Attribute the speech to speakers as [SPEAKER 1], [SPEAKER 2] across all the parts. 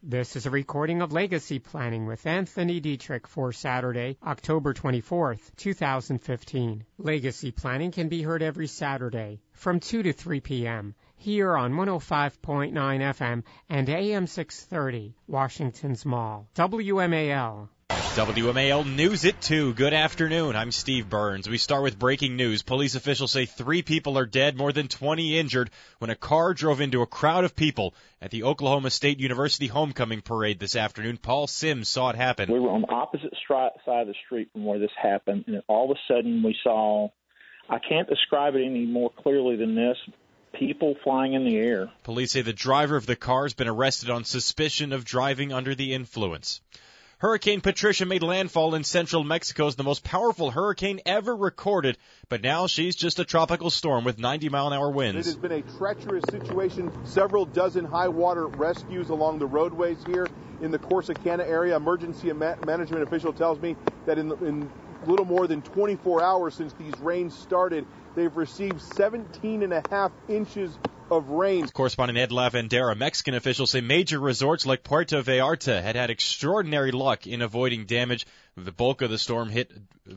[SPEAKER 1] This is a recording of Legacy Planning with Anthony Dietrich for Saturday, October 24th, 2015. Legacy Planning can be heard every Saturday from 2 to 3 p.m. here on 105.9 FM and AM 630, Washington's Mall. WMAL.
[SPEAKER 2] WMAL News at 2. Good afternoon. I'm Steve Burns. We start with breaking news. Police officials say 3 people are dead, more than 20 injured, when a car drove into a crowd of people at the Oklahoma State University homecoming parade this afternoon. Paul Sims saw it happen.
[SPEAKER 3] We were on the opposite side of the street from where this happened, and all of a sudden we saw, I can't describe it any more clearly than this, people flying in the air.
[SPEAKER 2] Police say the driver of the car has been arrested on suspicion of driving under the influence. Hurricane Patricia made landfall in central Mexico as the most powerful hurricane ever recorded, but now she's just a tropical storm with 90-mile-an-hour winds.
[SPEAKER 4] It has been a treacherous situation. Several dozen high-water rescues along the roadways here in the Corsicana area. Emergency management official tells me that in little more than 24 hours since these rains started, they've received 17.5 inches of rain.
[SPEAKER 2] Correspondent Ed Lavandera. Mexican officials say major resorts like Puerto Vallarta had extraordinary luck in avoiding damage. The bulk of the storm hit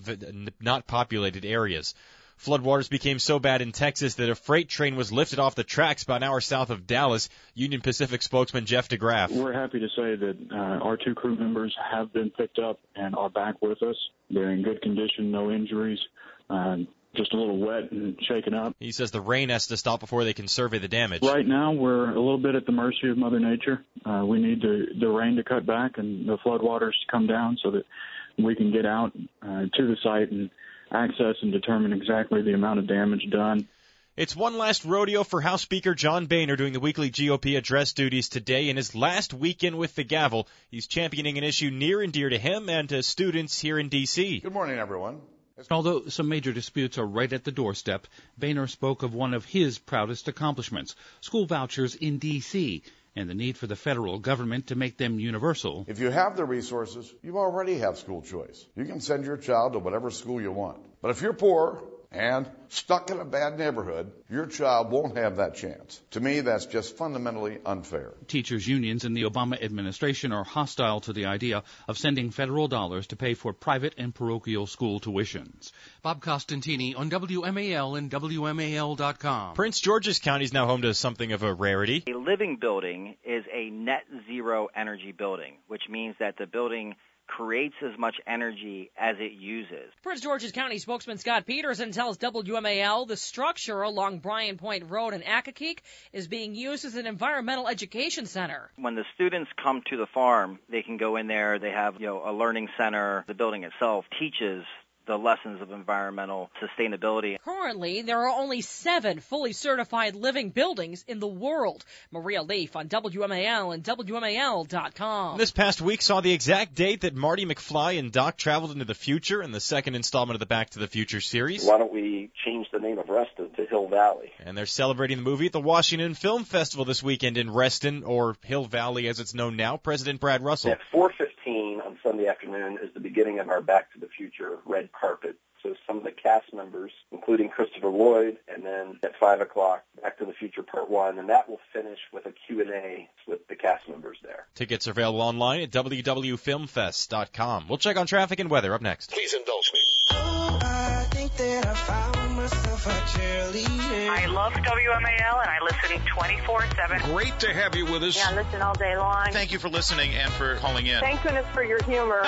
[SPEAKER 2] not populated areas. Floodwaters became so bad in Texas that a freight train was lifted off the tracks about an hour south of Dallas. Union Pacific spokesman Jeff DeGraff.
[SPEAKER 5] We're happy to say that our 2 crew members have been picked up and are back with us. They're in good condition, no injuries. Just a little wet and shaken up.
[SPEAKER 2] He says the rain has to stop before they can survey the damage.
[SPEAKER 5] Right now, we're a little bit at the mercy of Mother Nature. We need the rain to cut back and the floodwaters to come down so that we can get out to the site and access and determine exactly the amount of damage done.
[SPEAKER 2] It's one last rodeo for House Speaker John Boehner doing the weekly GOP address duties today. In his last weekend with the gavel, he's championing an issue near and dear to him and to students here in D.C.
[SPEAKER 6] Good morning, everyone.
[SPEAKER 7] Although some major disputes are right at the doorstep, Boehner spoke of one of his proudest accomplishments, school vouchers in D.C., and the need for the federal government to make them universal.
[SPEAKER 6] If you have the resources, you already have school choice. You can send your child to whatever school you want. But if you're poor and stuck in a bad neighborhood, your child won't have that chance. To me, that's just fundamentally unfair.
[SPEAKER 7] Teachers' unions in the Obama administration are hostile to the idea of sending federal dollars to pay for private and parochial school tuitions.
[SPEAKER 8] Bob Costantini on WMAL and WMAL.com.
[SPEAKER 2] Prince George's County is now home to something of a rarity.
[SPEAKER 9] A living building is a net zero energy building, which means that the building creates as much energy as it uses.
[SPEAKER 10] Prince George's County spokesman Scott Peterson tells WMAL the structure along Bryan Point Road in Accokeek is being used as an environmental education center.
[SPEAKER 9] When the students come to the farm, they can go in there. They have, a learning center. The building itself teaches the lessons of environmental sustainability.
[SPEAKER 10] Currently, there are only 7 fully certified living buildings in the world. Maria Leaf on WMAL and WMAL.com.
[SPEAKER 2] This past week saw the exact date that Marty McFly and Doc traveled into the future in the second installment of the Back to the Future series.
[SPEAKER 11] Why don't we change the name of Reston to Hill Valley?
[SPEAKER 2] And they're celebrating the movie at the Washington Film Festival this weekend in Reston, or Hill Valley as it's known now. President Brad Russell.
[SPEAKER 11] At 4:15 on Sunday afternoon is the beginning of our Back to the Future red carpet. So some of the cast members, including Christopher Lloyd, and then at 5 o'clock, Back to the Future Part 1, and that will finish with a Q&A with the cast members there.
[SPEAKER 2] Tickets are available online at www.filmfest.com. We'll check on traffic and weather up next.
[SPEAKER 12] Please indulge me. Oh, I think that I found myself a cheerleader.
[SPEAKER 13] I love WMAL, and I listen 24/7.
[SPEAKER 12] Great to have you with us.
[SPEAKER 13] Yeah, I listen all day long.
[SPEAKER 12] Thank you for listening and for calling in.
[SPEAKER 13] Thank goodness for your humor.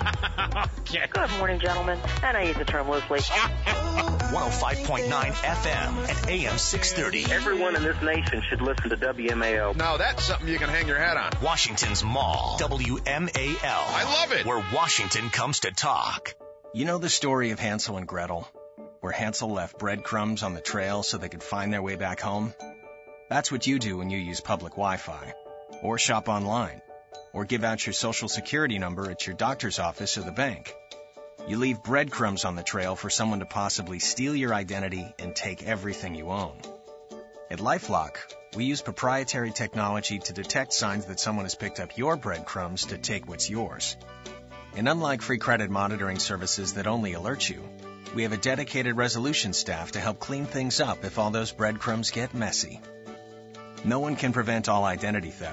[SPEAKER 12] Okay.
[SPEAKER 13] Good morning, gentlemen. And I use the term loosely.
[SPEAKER 14] 105.9 FM and AM 630.
[SPEAKER 11] Everyone in this nation should listen to WMAL.
[SPEAKER 12] Now that's something you can hang your hat on.
[SPEAKER 14] Washington's Mall. WMAL.
[SPEAKER 12] I love it.
[SPEAKER 14] Where Washington comes to talk.
[SPEAKER 15] You know the story of Hansel and Gretel, where Hansel left breadcrumbs on the trail so they could find their way back home? That's what you do when you use public Wi-Fi, or shop online, or give out your social security number at your doctor's office or the bank. You leave breadcrumbs on the trail for someone to possibly steal your identity and take everything you own. At LifeLock, we use proprietary technology to detect signs that someone has picked up your breadcrumbs to take what's yours. And unlike free credit monitoring services that only alert you, we have a dedicated resolution staff to help clean things up if all those breadcrumbs get messy. No one can prevent all identity theft,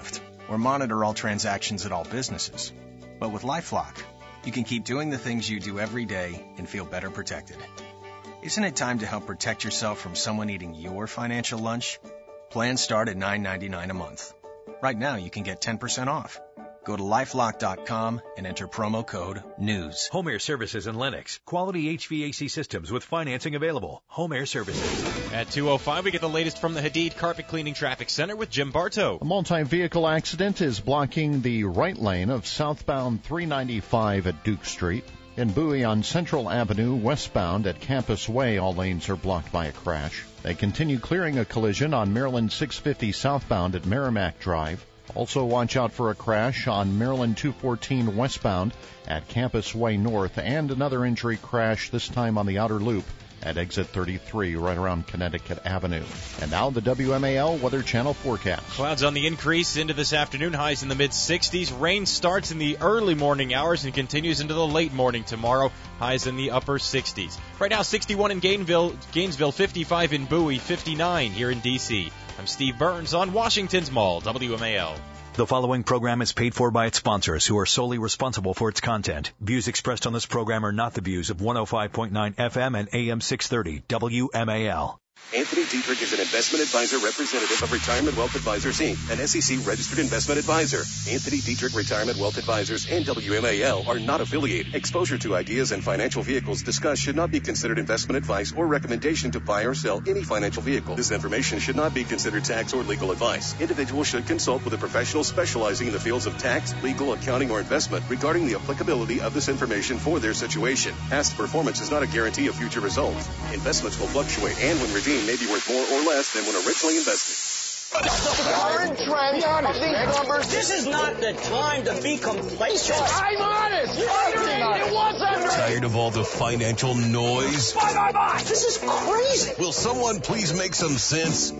[SPEAKER 15] or monitor all transactions at all businesses. But with LifeLock, you can keep doing the things you do every day and feel better protected. Isn't it time to help protect yourself from someone eating your financial lunch? Plans start at $9.99 a month. Right now, you can get 10% off. Go to LifeLock.com and enter promo code NEWS.
[SPEAKER 16] Home Air Services in Lennox. Quality HVAC systems with financing available. Home Air Services.
[SPEAKER 2] At 2:05, we get the latest from the Hadid Carpet Cleaning Traffic Center with Jim Bartow.
[SPEAKER 17] A multi-vehicle accident is blocking the right lane of southbound 395 at Duke Street. In Bowie on Central Avenue, westbound at Campus Way, all lanes are blocked by a crash. They continue clearing a collision on Maryland 650 southbound at Merrimack Drive. Also watch out for a crash on Maryland 214 westbound at Campus Way North, and another injury crash, this time on the outer loop at exit 33 right around Connecticut Avenue. And now the WMAL Weather Channel forecast.
[SPEAKER 2] Clouds on the increase into this afternoon, highs in the mid-60s. Rain starts in the early morning hours and continues into the late morning tomorrow, highs in the upper 60s. Right now, 61 in Gainesville, 55 in Bowie, 59 here in D.C. I'm Steve Burns on Washington's Mall, WMAL.
[SPEAKER 16] The following program is paid for by its sponsors, who are solely responsible for its content. Views expressed on this program are not the views of 105.9 FM and AM 630 WMAL.
[SPEAKER 18] Anthony Dietrich is an investment advisor representative of Retirement Wealth Advisors, Inc., an SEC-registered investment advisor. Anthony Dietrich Retirement Wealth Advisors and WMAL are not affiliated. Exposure to ideas and financial vehicles discussed should not be considered investment advice or recommendation to buy or sell any financial vehicle. This information should not be considered tax or legal advice. Individuals should consult with a professional specializing in the fields of tax, legal, accounting, or investment regarding the applicability of this information for their situation. Past performance is not a guarantee of future results. Investments will fluctuate and when redeemed may be worth more or less than when originally invested.
[SPEAKER 12] The current trend of these numbers. This is not the time to be complacent. I'm honest. It wasn't.
[SPEAKER 18] Tired of all the financial noise?
[SPEAKER 12] Bye. This is crazy.
[SPEAKER 18] Will someone please make some sense?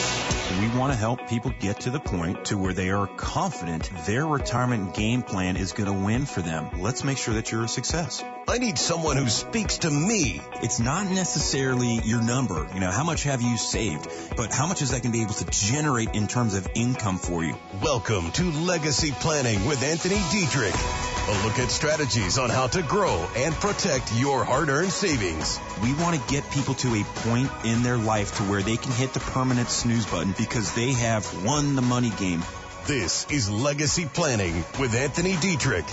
[SPEAKER 19] We want to help people get to the point to where they are confident their retirement game plan is going to win for them. Let's make sure that you're a success.
[SPEAKER 18] I need someone who speaks to me.
[SPEAKER 19] It's not necessarily your number, how much have you saved, but how much is that going to be able to generate in terms of income for you.
[SPEAKER 18] Welcome to Legacy Planning with Anthony Dietrich. A look at strategies on how to grow and protect your hard-earned savings.
[SPEAKER 19] We want to get people to a point in their life to where they can hit the permanent snooze button because they have won the money game.
[SPEAKER 18] This is Legacy Planning with Anthony Dietrich.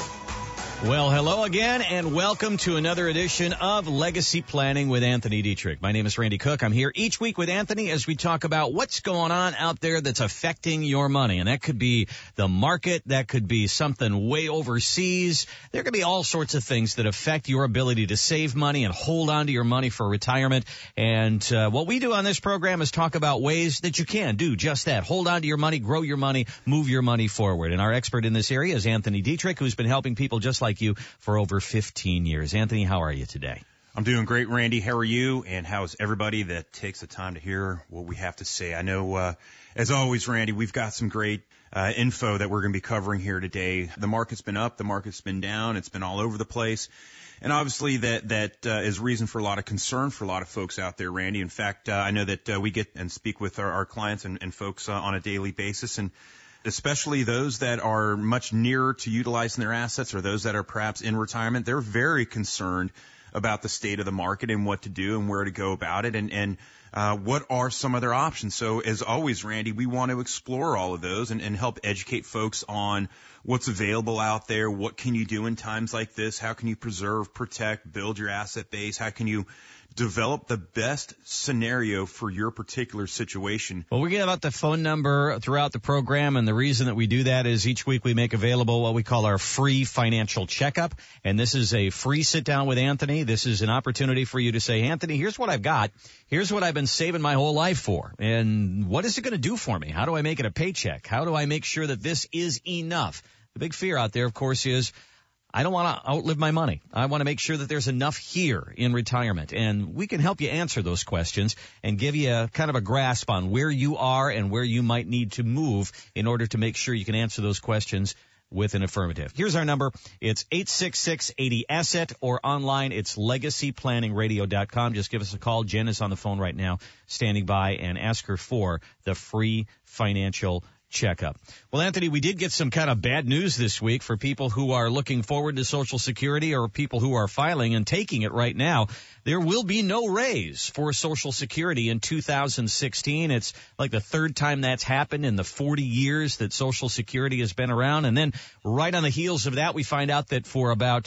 [SPEAKER 20] Well, hello again, and welcome to another edition of Legacy Planning with Anthony Dietrich. My name is Randy Cook. I'm here each week with Anthony as we talk about what's going on out there that's affecting your money. And that could be the market. That could be something way overseas. There could be all sorts of things that affect your ability to save money and hold on to your money for retirement. And what we do on this program is talk about ways that you can do just that. Hold on to your money, grow your money, move your money forward. And our expert in this area is Anthony Dietrich, who's been helping people just like you for over 15 years. Anthony, how are you today?
[SPEAKER 19] I'm doing great, Randy. How are you? And how's everybody that takes the time to hear what we have to say? I know, as always, Randy, we've got some great info that we're going to be covering here today. The market's been up. The market's been down. It's been all over the place. And obviously that is reason for a lot of concern for a lot of folks out there, Randy. In fact, I know that we get and speak with our clients and folks on a daily basis, and especially those that are much nearer to utilizing their assets or those that are perhaps in retirement. They're very concerned about the state of the market and what to do and where to go about it and what are some of their options. So as always, Randy, we want to explore all of those and help educate folks on what's available out there. What can you do in times like this? How can you preserve, protect, build your asset base? How can you develop the best scenario for your particular situation?
[SPEAKER 20] Well, we give out the phone number throughout the program, and the reason that we do that is each week we make available what we call our free financial checkup, and this is a free sit-down with Anthony. This is an opportunity for you to say, Anthony, here's what I've got. Here's what I've been saving my whole life for, and what is it going to do for me? How do I make it a paycheck? How do I make sure that this is enough? The big fear out there, of course, is I don't want to outlive my money. I want to make sure that there's enough here in retirement. And we can help you answer those questions and give you a kind of a grasp on where you are and where you might need to move in order to make sure you can answer those questions with an affirmative. Here's our number. It's 866-80-ASSET, or online it's legacyplanningradio.com. Just give us a call. Jen is on the phone right now, standing by, and ask her for the free financial checkup. Well, Anthony, we did get some kind of bad news this week for people who are looking forward to Social Security or people who are filing and taking it right now. There will be no raise for Social Security in 2016. It's like the third time that's happened in the 40 years that Social Security has been around. And then right on the heels of that, we find out that for about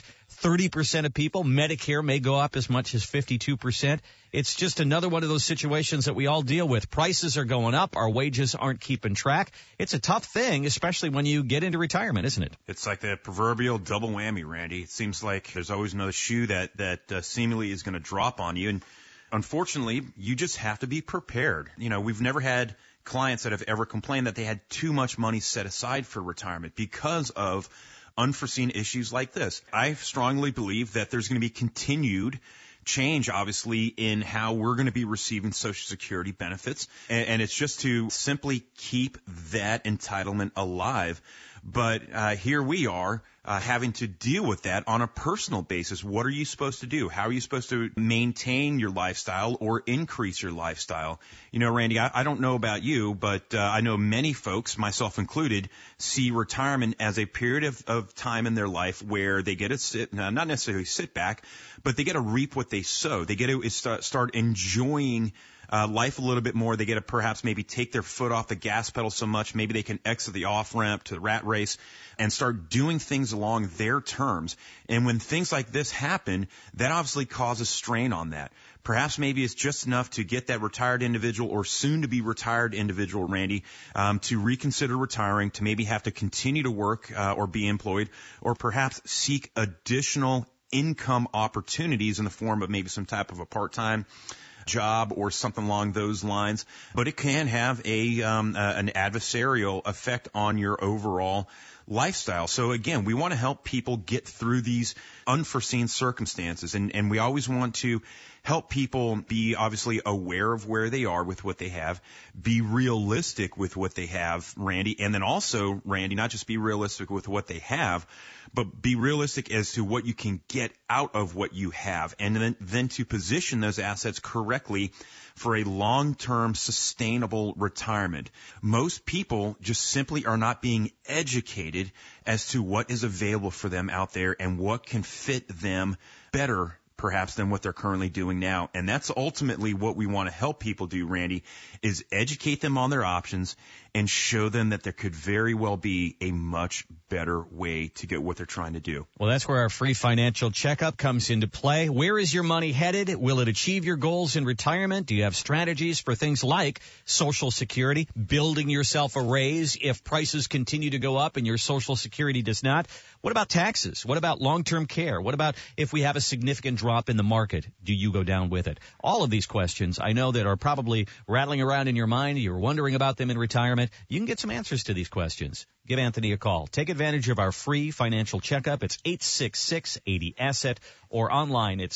[SPEAKER 20] 30% of people, Medicare may go up as much as 52%. It's just another one of those situations that we all deal with. Prices are going up. Our wages aren't keeping track. It's a tough thing, especially when you get into retirement, isn't it?
[SPEAKER 19] It's like the proverbial double whammy, Randy. It seems like there's always another shoe that seemingly is going to drop on you. And unfortunately, you just have to be prepared. You know, we've never had clients that have ever complained that they had too much money set aside for retirement because of unforeseen issues like this. I strongly believe that there's going to be continued change, obviously, in how we're going to be receiving Social Security benefits. And it's just to simply keep that entitlement alive. But here we are having to deal with that on a personal basis. What are you supposed to do? How are you supposed to maintain your lifestyle or increase your lifestyle? You know, Randy, I don't know about you, but I know many folks, myself included, see retirement as a period of time in their life where they get to not necessarily sit back, but they get to reap what they sow. They get to start enjoying life a little bit more. They get to perhaps maybe take their foot off the gas pedal so much. Maybe they can exit the off-ramp to the rat race and start doing things along their terms. And when things like this happen, that obviously causes strain on that. Perhaps maybe it's just enough to get that retired individual or soon to be retired individual, Randy, to reconsider retiring, to maybe have to continue to work or be employed, or perhaps seek additional income opportunities in the form of maybe some type of a part-time job or something along those lines. But it can have an adversarial effect on your overall lifestyle. So again, we want to help people get through these unforeseen circumstances, and we always want to help people be obviously aware of where they are with what they have, be realistic with what they have, Randy, and then also, Randy, not just be realistic with what they have, but be realistic as to what you can get out of what you have, and then to position those assets correctly for a long-term sustainable retirement. Most people just simply are not being educated as to what is available for them out there and what can fit them better perhaps than what they're currently doing now. And that's ultimately what we want to help people do, Randy, is educate them on their options and show them that there could very well be a much better way to get what they're trying to do.
[SPEAKER 20] Well, that's where our free financial checkup comes into play. Where is your money headed? Will it achieve your goals in retirement? Do you have strategies for things like Social Security, building yourself a raise if prices continue to go up and your Social Security does not? What about taxes? What about long-term care? What about if we have a significant drop in the market? Do you go down with it? All of these questions I know that are probably rattling around in your mind. You're wondering about them in retirement. You can get some answers to these questions. Give Anthony a call. Take advantage of our free financial checkup. It's 866-80-ASSET, or online it's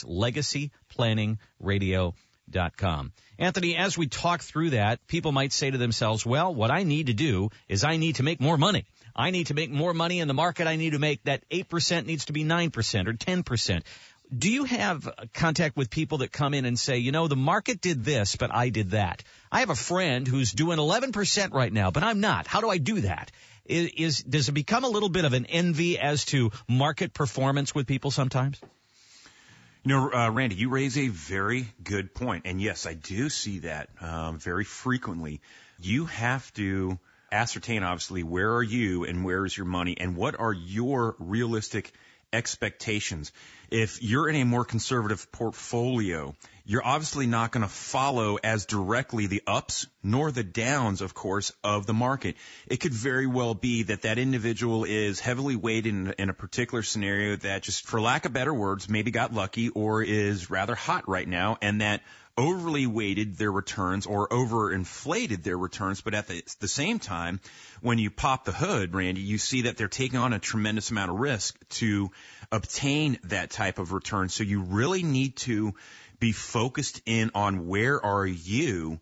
[SPEAKER 20] legacyplanningradio.com. Anthony, as we talk through that, people might say to themselves, well, what I need to do is I need to make more money. I need to make more money in the market. I need to make that 8% needs to be 9% or 10%. Do you have contact with people that come in and say, you know, the market did this, but I did that? I have a friend who's doing 11% right now, but I'm not. How do I do that? Does it become a little bit of an envy as to market performance with people sometimes?
[SPEAKER 19] You know, Randy, you raise a very good point. And yes, I do see that very frequently. You have to ascertain, obviously, where are you and where is your money and what are your realistic expectations. If you're in a more conservative portfolio, you're obviously not going to follow as directly the ups nor the downs, of course, of the market. It could very well be that that individual is heavily weighted in a particular scenario that just, for lack of better words, maybe got lucky or is rather hot right now, and that overly weighted their returns or overinflated their returns. But at the same time, when you pop the hood, Randy, you see that they're taking on a tremendous amount of risk to obtain that type of return. So you really need to be focused in on where are you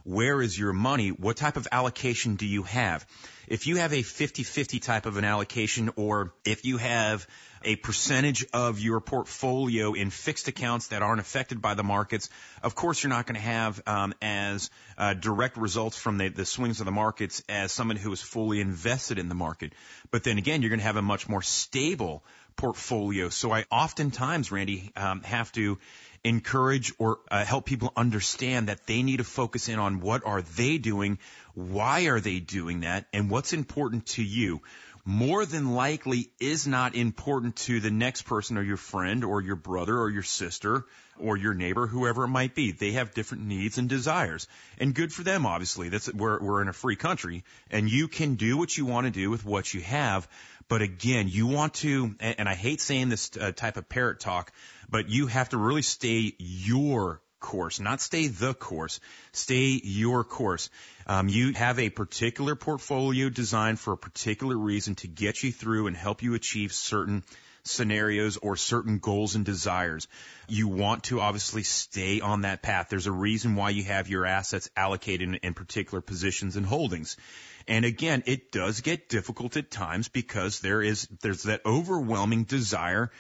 [SPEAKER 19] where is your money? What type of allocation do you have? If you have a 50-50 type of an allocation, or if you have a percentage of your portfolio in fixed accounts that aren't affected by the markets, of course you're not going to have as direct results from the swings of the markets as someone who is fully invested in the market. But then again, you're going to have a much more stable portfolio. So I oftentimes, Randy, have to encourage or help people understand that they need to focus in on what are they doing, why are they doing that, and what's important to you. More than likely is not important to the next person or your friend or your brother or your sister or your neighbor, whoever it might be. They have different needs and desires, and good for them, obviously. We're in a free country, and you can do what you want to do with what you have. But again, you want to, and I hate saying this type of parrot talk, but you have to really stay your course, not stay the course, stay your course. You have a particular portfolio designed for a particular reason to get you through and help you achieve certain scenarios or certain goals and desires. You want to obviously stay on that path. There's a reason why you have your assets allocated in particular positions and holdings. And again, it does get difficult at times because there's that overwhelming desire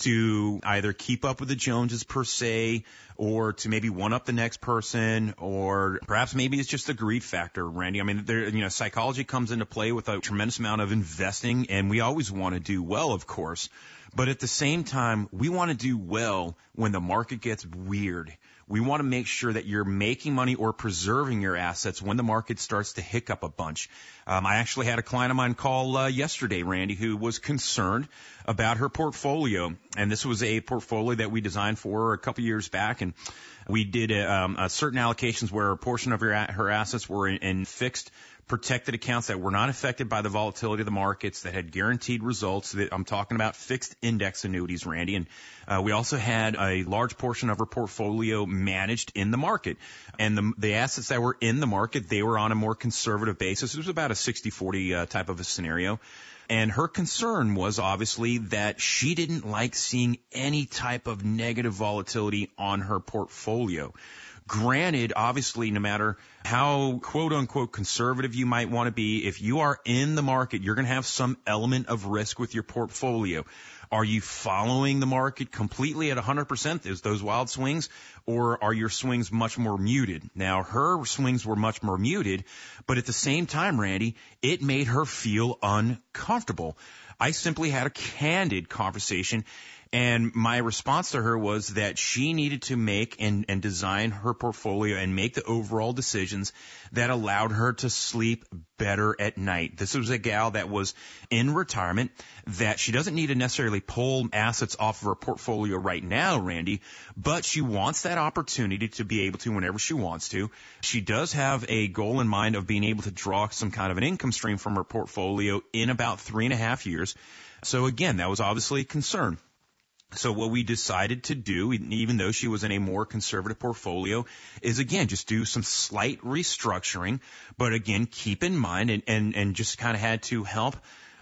[SPEAKER 19] to either keep up with the Joneses per se, or to maybe one up the next person, or perhaps maybe it's just a greed factor, Randy. I mean, psychology comes into play with a tremendous amount of investing, and we always want to do well, of course. But at the same time, we want to do well when the market gets weird. We want to make sure that you're making money or preserving your assets when the market starts to hiccup a bunch. I actually had a client of mine call yesterday, Randy, who was concerned about her portfolio. And this was a portfolio that we designed for her a couple years back. And we did certain allocations where a portion of her assets were in fixed protected accounts that were not affected by the volatility of the markets, that had guaranteed results. That I'm talking about fixed index annuities, Randy. And we also had a large portion of her portfolio managed in the market. And the assets that were in the market, they were on a more conservative basis. It was about a 60-40 type of a scenario. And her concern was obviously that she didn't like seeing any type of negative volatility on her portfolio. Granted, obviously, no matter how quote-unquote conservative you might want to be, if you are in the market, you're going to have some element of risk with your portfolio. Are you following the market completely at 100%, is those wild swings, or are your swings much more muted? Now, her swings were much more muted, but at the same time, Randy, it made her feel uncomfortable. I simply had a candid conversation, and my response to her was that she needed to make and design her portfolio and make the overall decisions that allowed her to sleep better at night. This was a gal that was in retirement, that she doesn't need to necessarily pull assets off of her portfolio right now, Randy, but she wants that opportunity to be able to whenever she wants to. She does have a goal in mind of being able to draw some kind of an income stream from her portfolio in about 3.5 years. So again, that was obviously a concern. So what we decided to do, even though she was in a more conservative portfolio, is again just do some slight restructuring, but again keep in mind and just kind of had to help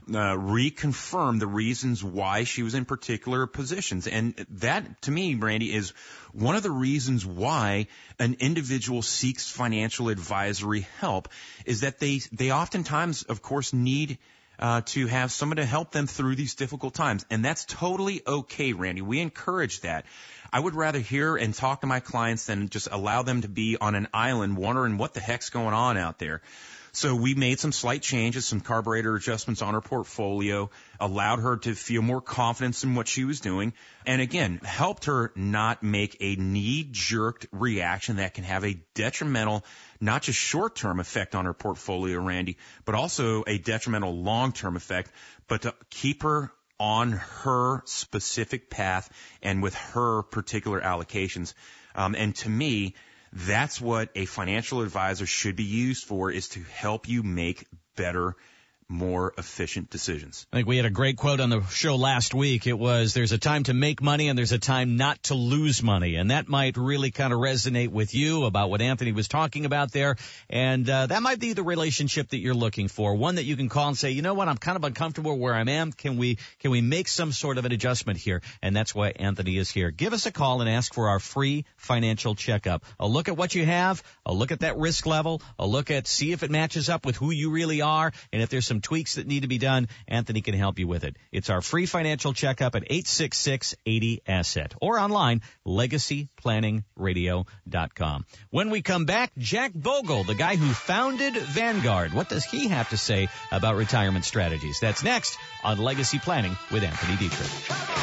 [SPEAKER 19] reconfirm the reasons why she was in particular positions. And that, to me, Brandy, is one of the reasons why an individual seeks financial advisory help, is that they oftentimes, of course, need to have someone to help them through these difficult times. And that's totally okay, Randy. We encourage that. I would rather hear and talk to my clients than just allow them to be on an island wondering what the heck's going on out there. So we made some slight changes, some carburetor adjustments on her portfolio, allowed her to feel more confidence in what she was doing, and again, helped her not make a knee-jerk reaction that can have a detrimental, not just short-term effect on her portfolio, Randy, but also a detrimental long-term effect, but to keep her on her specific path and with her particular allocations. And to me, that's what a financial advisor should be used for, is to help you make better more efficient decisions.
[SPEAKER 20] I think we had a great quote on the show last week. It was, there's a time to make money and there's a time not to lose money. And that might really kind of resonate with you about what Anthony was talking about there. And that might be the relationship that you're looking for, one that you can call and say, you know what, I'm kind of uncomfortable where I am. Can we make some sort of an adjustment here? And that's why Anthony is here. Give us a call and ask for our free financial checkup. A look at what you have, a look at that risk level, a look at see if it matches up with who you really are, and if there's some tweaks that need to be done, Anthony can help you with it. It's our free financial checkup at 866-80-ASSET or online, legacyplanningradio.com. When we come back, Jack Bogle, the guy who founded Vanguard. What does he have to say about retirement strategies? That's next on Legacy Planning with Anthony Dietrich.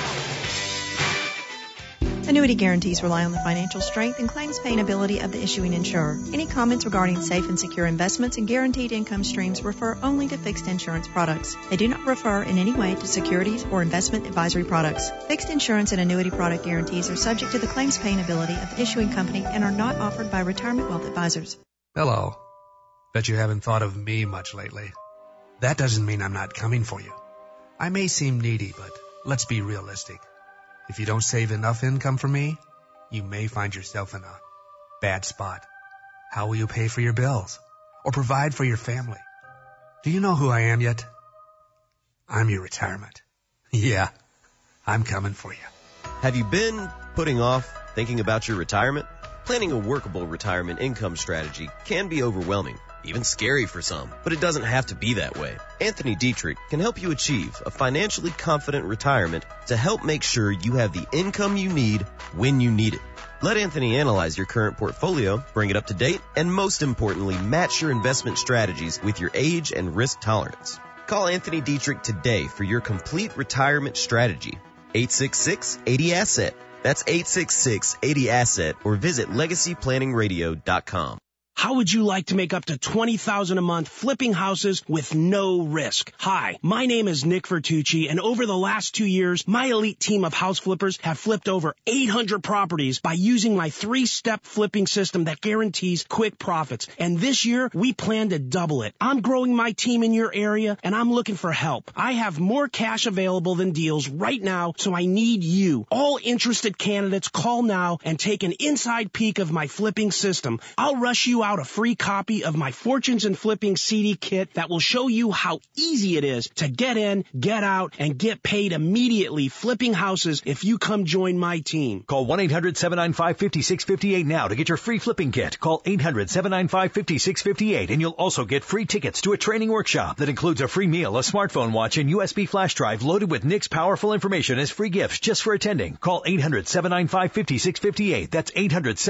[SPEAKER 21] Annuity guarantees rely on the financial strength and claims paying ability of the issuing insurer. Any comments regarding safe and secure investments and guaranteed income streams refer only to fixed insurance products. They do not refer in any way to securities or investment advisory products. Fixed insurance and annuity product guarantees are subject to the claims paying ability of the issuing company and are not offered by Retirement Wealth Advisors.
[SPEAKER 22] Hello. Bet you haven't thought of me much lately. That doesn't mean I'm not coming for you. I may seem needy, but let's be realistic. If you don't save enough income for me, you may find yourself in a bad spot. How will you pay for your bills or provide for your family? Do you know who I am yet? I'm your retirement. Yeah, I'm coming for you.
[SPEAKER 23] Have you been putting off thinking about your retirement? Planning a workable retirement income strategy can be overwhelming, even scary for some, but it doesn't have to be that way. Anthony Dietrich can help you achieve a financially confident retirement to help make sure you have the income you need when you need it. Let Anthony analyze your current portfolio, bring it up to date, and most importantly, match your investment strategies with your age and risk tolerance. Call Anthony Dietrich today for your complete retirement strategy. 866-80-ASSET. That's 866-80-ASSET or visit legacyplanningradio.com.
[SPEAKER 24] How would you like to make up to $20,000 a month flipping houses with no risk? Hi, my name is Nick Vertucci, and over the last 2 years, my elite team of house flippers have flipped over 800 properties by using my 3-step flipping system that guarantees quick profits. And this year, we plan to double it. I'm growing my team in your area, and I'm looking for help. I have more cash available than deals right now, so I need you. All interested candidates, call now and take an inside peek of my flipping system. I'll rush you out a free copy of my Fortunes and Flipping CD kit that will show you how easy it is to get in, get out, and get paid immediately flipping houses if you come join my team.
[SPEAKER 16] Call 1-800-795-5658 now to get your free flipping kit. Call 800-795-5658 and you'll also get free tickets to a training workshop that includes a free meal, a smartphone watch, and USB flash drive loaded with Nick's powerful information as free gifts just for attending. Call 800-795-5658. That's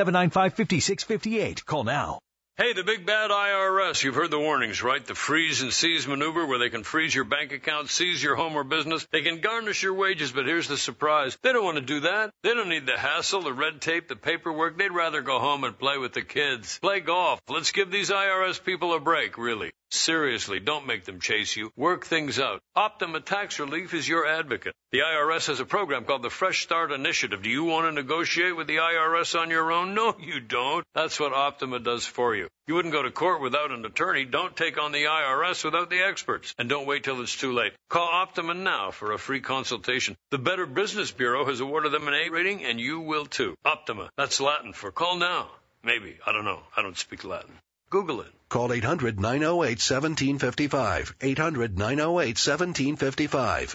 [SPEAKER 16] 800-795-5658. Call now.
[SPEAKER 25] Hey, the big bad IRS. You've heard the warnings, right? The freeze and seize maneuver where they can freeze your bank account, seize your home or business. They can garnish your wages, but here's the surprise. They don't want to do that. They don't need the hassle, the red tape, the paperwork. They'd rather go home and play with the kids. Play golf. Let's give these IRS people a break, really. Seriously, don't make them chase you. Work things out. Optima Tax Relief is your advocate. The IRS has a program called the Fresh Start Initiative. Do you want to negotiate with the IRS on your own? No, you don't. That's what Optima does for you. You wouldn't go to court without an attorney. Don't take on the IRS without the experts. And don't wait till it's too late. Call Optima now for a free consultation. The Better Business Bureau has awarded them an A rating, and you will too. Optima. That's Latin for call now. Maybe. I don't know. I don't speak Latin. Google it.
[SPEAKER 26] Call 800-908-1755. 800-908-1755.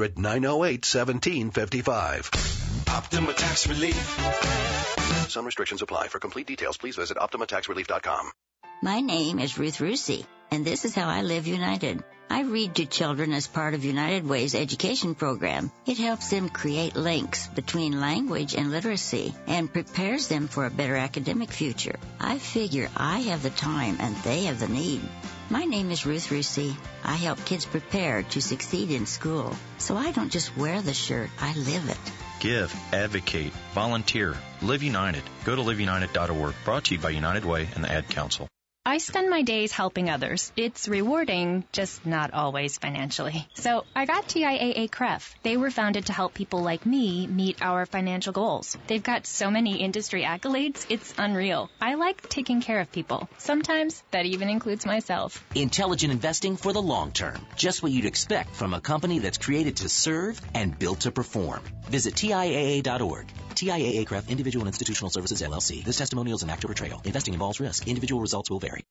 [SPEAKER 26] 800-908-1755.
[SPEAKER 18] Optima Tax Relief. Some restrictions apply. For complete details, please visit OptimaTaxRelief.com.
[SPEAKER 27] My name is Ruth Rusi, and this is how I live United. I read to children as part of United Way's education program. It helps them create links between language and literacy and prepares them for a better academic future. I figure I have the time and they have the need. My name is Ruth Rusi. I help kids prepare to succeed in school. So I don't just wear the shirt, I live it.
[SPEAKER 28] Give, advocate, volunteer, Live United. Go to liveunited.org. Brought to you by United Way and the Ad Council.
[SPEAKER 1] I spend my days helping others. It's rewarding, just not always financially. So I got TIAA-CREF. They were founded to help people like me meet our financial goals. They've got so many industry accolades, it's unreal. I like taking care of people. Sometimes that even includes myself.
[SPEAKER 3] Intelligent investing for the long term. Just what you'd expect from a company that's created to serve and built to perform. Visit TIAA.org. TIAA-CREF Individual and Institutional Services, LLC. This testimonial is an act of portrayal. Investing involves risk. Individual results will vary.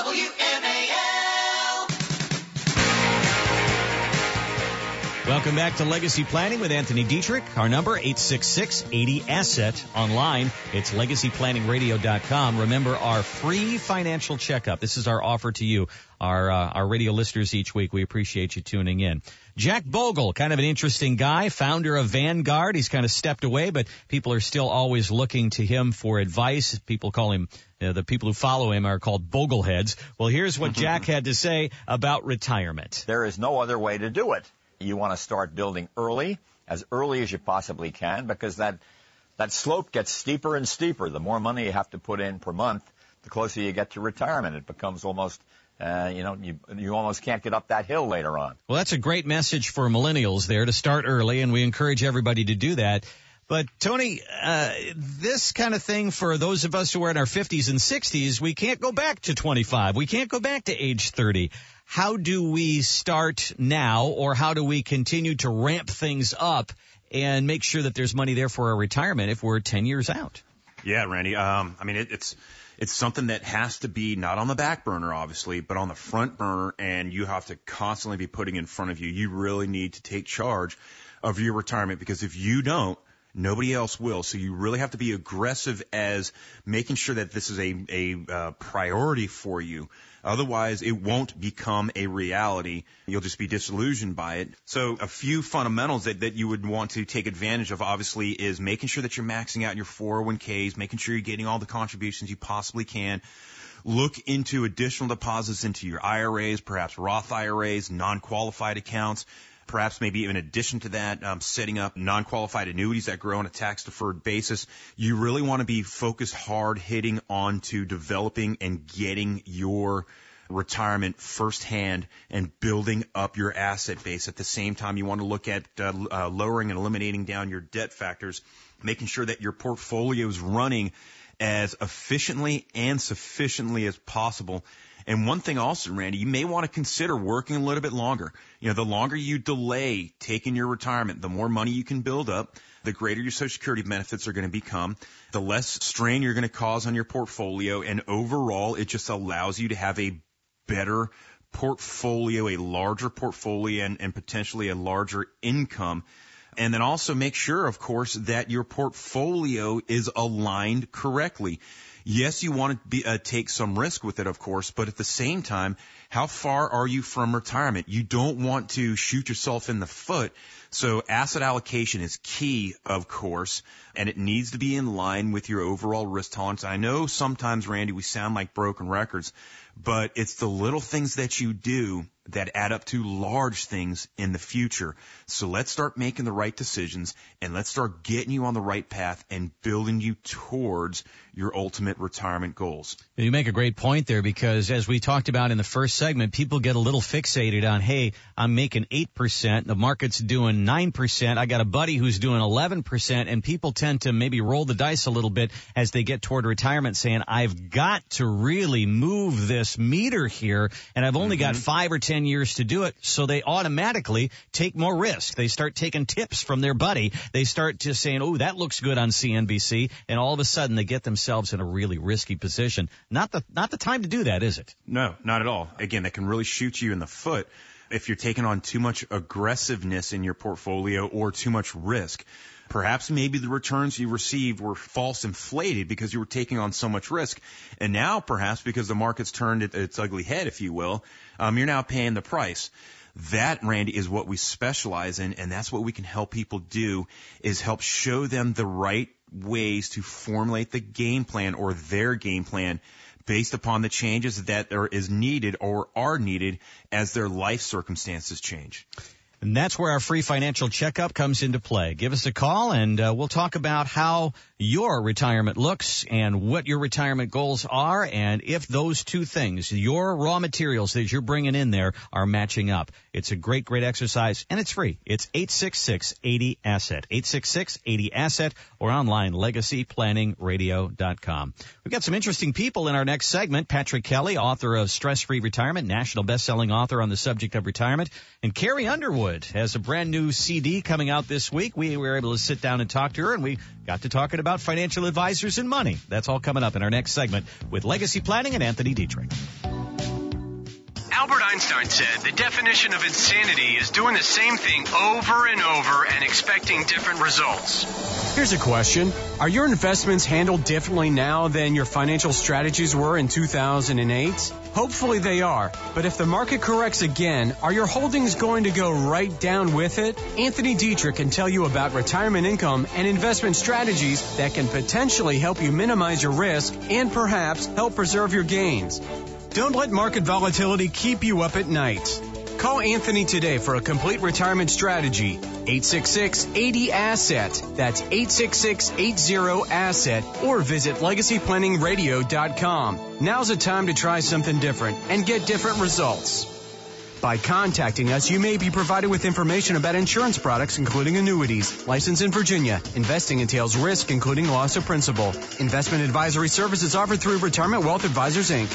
[SPEAKER 20] Welcome back to Legacy Planning with Anthony Dietrich. Our number, 866-80-ASSET. Online, it's legacyplanningradio.com. Remember our free financial checkup. This is our offer to you, our radio listeners each week. We appreciate you tuning in. Jack Bogle, kind of an interesting guy, founder of Vanguard. He's kind of stepped away, but people are still always looking to him for advice. People call him, the people who follow him are called Bogleheads. Well, here's what Jack had to say about retirement.
[SPEAKER 4] There is no other way to do it. You want to start building early as you possibly can, because that slope gets steeper and steeper. The more money you have to put in per month, the closer you get to retirement. It becomes almost, you almost can't get up that hill later on.
[SPEAKER 20] Well, that's a great message for millennials there, to start early, and we encourage everybody to do that. But, Tony, this kind of thing for those of us who are in our 50s and 60s, we can't go back to 25. We can't go back to age 30. How do we start now, or how do we continue to ramp things up and make sure that there's money there for our retirement if we're 10 years out?
[SPEAKER 19] Yeah, Randy. It's something that has to be not on the back burner, obviously, but on the front burner, and you have to constantly be putting in front of you. You really need to take charge of your retirement, because if you don't, nobody else will. So you really have to be aggressive as making sure that this is a priority for you. Otherwise, it won't become a reality. You'll just be disillusioned by it. So a few fundamentals that you would want to take advantage of, obviously, is making sure that you're maxing out your 401ks, making sure you're getting all the contributions you possibly can. Look into additional deposits into your IRAs, perhaps Roth IRAs, non-qualified accounts. Perhaps maybe in addition to that, setting up non-qualified annuities that grow on a tax-deferred basis. You really want to be focused hard hitting on to developing and getting your retirement firsthand and building up your asset base. At the same time, you want to look at lowering and eliminating down your debt factors, making sure that your portfolio is running as efficiently and sufficiently as possible. And one thing also, Randy, you may want to consider working a little bit longer. The longer you delay taking your retirement, the more money you can build up, the greater your Social Security benefits are going to become, the less strain you're going to cause on your portfolio, and overall, it just allows you to have a better portfolio, a larger portfolio, and potentially a larger income. And then also make sure, of course, that your portfolio is aligned correctly. Yes, you want to take some risk with it, of course, but at the same time, how far are you from retirement? You don't want to shoot yourself in the foot. So asset allocation is key, of course, and it needs to be in line with your overall risk tolerance. I know sometimes, Randy, we sound like broken records, but it's the little things that you do that add up to large things in the future. So let's start making the right decisions, and let's start getting you on the right path and building you towards your ultimate retirement goals.
[SPEAKER 20] You make a great point there, because as we talked about in the first segment, people get a little fixated on, hey, I'm making 8%, the market's doing 9%, I got a buddy who's doing 11%, and people tend to maybe roll the dice a little bit as they get toward retirement, saying, I've got to really move this meter here, and I've only got 5 or 10 years to do it. So they automatically take more risk. They start taking tips from their buddy. They start just saying, oh, that looks good on CNBC, and all of a sudden they get themselves in a really risky position. Not the time to do that, is it?
[SPEAKER 19] No, not at all. Again, that can really shoot you in the foot if you're taking on too much aggressiveness in your portfolio or too much risk. Perhaps maybe the returns you received were false inflated because you were taking on so much risk. And now perhaps because the market's turned its ugly head, if you will, you're now paying the price. That, Randy, is what we specialize in, and that's what we can help people do, is help show them the right ways to formulate the game plan or their game plan based upon the changes that is needed or are needed as their life circumstances change.
[SPEAKER 20] And that's where our free financial checkup comes into play. Give us a call, and we'll talk about how your retirement looks and what your retirement goals are, and if those two things, your raw materials that you're bringing in there, are matching up. It's a great, great exercise, and it's free. It's 866-80-ASSET, 866-80-ASSET, or online, legacyplanningradio.com. We've got some interesting people in our next segment. Patrick Kelly, author of Stress-Free Retirement, national best-selling author on the subject of retirement, and Carrie Underwood has a brand new CD coming out this week. We were able to sit down and talk to her, and we got to talking about financial advisors and money. That's all coming up in our next segment with Legacy Planning and Anthony Dietrich.
[SPEAKER 5] Albert Einstein said the definition of insanity is doing the same thing over and over and expecting different results.
[SPEAKER 6] Here's a question. Are your investments handled differently now than your financial strategies were in 2008? Hopefully they are. But if the market corrects again, are your holdings going to go right down with it? Anthony Dietrich can tell you about retirement income and investment strategies that can potentially help you minimize your risk and perhaps help preserve your gains. Don't let market volatility keep you up at night. Call Anthony today for a complete retirement strategy. 866-80-ASSET. That's 866-80-ASSET. Or visit LegacyPlanningRadio.com. Now's the time to try something different and get different results. By contacting us, you may be provided with information about insurance products, including annuities. Licensed in Virginia. Investing entails risk, including loss of principal. Investment advisory services offered through Retirement Wealth Advisors, Inc.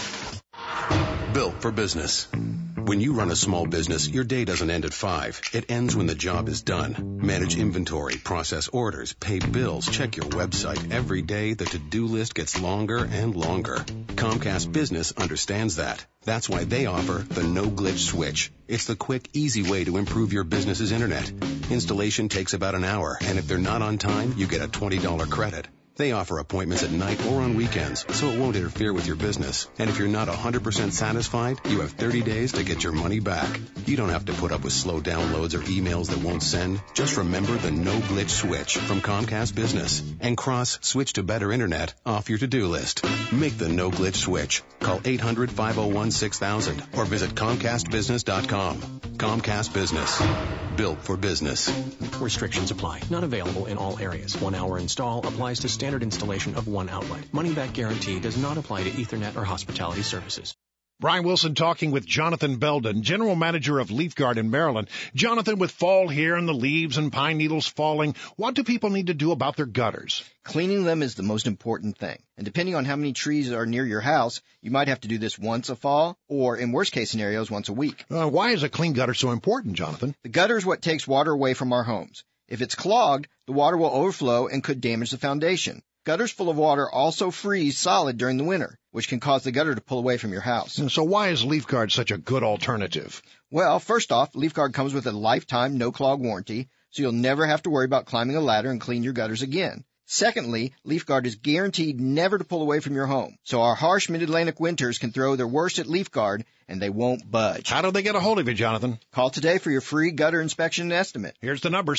[SPEAKER 7] Built for business. When you run a small business, your day doesn't end at 5. It ends when the job is done. Manage inventory, process orders, pay bills, check your website. Every day, the to-do list gets longer and longer. Comcast Business understands that. That's why they offer the no-glitch switch. It's the quick, easy way to improve your business's internet. Installation takes about an hour, and if they're not on time, you get a $20 credit. They offer appointments at night or on weekends, so it won't interfere with your business. And if you're not 100% satisfied, you have 30 days to get your money back. You don't have to put up with slow downloads or emails that won't send. Just remember the no-glitch switch from Comcast Business and cross Switch to Better Internet off your to-do list. Make the no-glitch switch. Call 800-501-6000 or visit ComcastBusiness.com. Comcast Business. Built for business.
[SPEAKER 8] Restrictions apply. Not available in all areas. 1 hour install applies to standard installation of one outlet. Money-back guarantee does not apply to Ethernet or hospitality services.
[SPEAKER 9] Brian Wilson talking with Jonathan Belden, General Manager of Leaf Guard in Maryland. Jonathan, with fall here and the leaves and pine needles falling, what do people need to do about their gutters?
[SPEAKER 10] Cleaning them is the most important thing. And depending on how many trees are near your house, you might have to do this once a fall or, in worst-case scenarios, once a week.
[SPEAKER 9] Why is a clean gutter so important, Jonathan?
[SPEAKER 10] The gutter is what takes water away from our homes. If it's clogged, the water will overflow and could damage the foundation. Gutters full of water also freeze solid during the winter, which can cause the gutter to pull away from your house.
[SPEAKER 9] So why is Leaf Guard such a good alternative?
[SPEAKER 10] Well, first off, Leaf Guard comes with a lifetime no-clog warranty, so you'll never have to worry about climbing a ladder and clean your gutters again. Secondly, Leaf Guard is guaranteed never to pull away from your home, so our harsh mid-Atlantic winters can throw their worst at Leaf Guard, and they won't budge.
[SPEAKER 9] How do they get a hold of you, Jonathan?
[SPEAKER 10] Call today for your free gutter inspection and estimate.
[SPEAKER 9] Here's the number,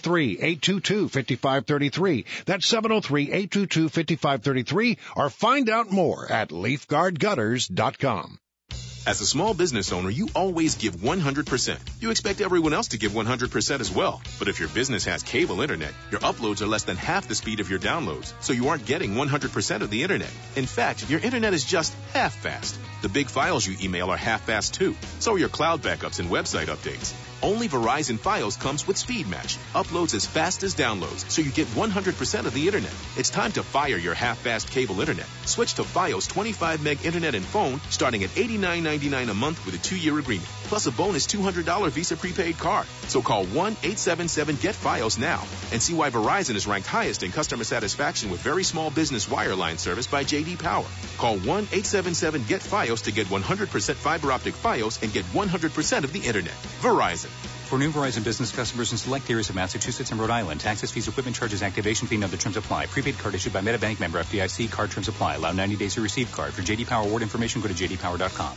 [SPEAKER 9] 703-822-5533. That's 703-822-5533, or find out more at leafguardgutters.com.
[SPEAKER 26] As a small business owner, you always give 100%. You expect everyone else to give 100% as well. But if your business has cable internet, your uploads are less than half the speed of your downloads, so you aren't getting 100% of the internet. In fact, your internet is just half fast. The big files you email are half fast too. So are your cloud backups and website updates. Only Verizon Fios comes with Speed Match. Uploads as fast as downloads, so you get 100% of the internet. It's time to fire your half-fast cable internet. Switch to Fios 25 meg internet and phone, starting at $89.99 a month with a 2-year agreement, plus a bonus $200 Visa prepaid card. So call 1-877-GET-FIOS now and see why Verizon is ranked highest in customer satisfaction with very small business wireline service by J.D. Power. Call 1-877-GET-FIOS to get 100% fiber optic Fios and get 100% of the internet. Verizon.
[SPEAKER 28] For new Verizon business customers in select areas of Massachusetts and Rhode Island, taxes, fees, equipment charges, activation fee, and other terms apply. Prepaid card issued by MetaBank, member FDIC. Card terms apply. Allow 90 days to receive card. For J.D. Power award information, go to jdpower.com.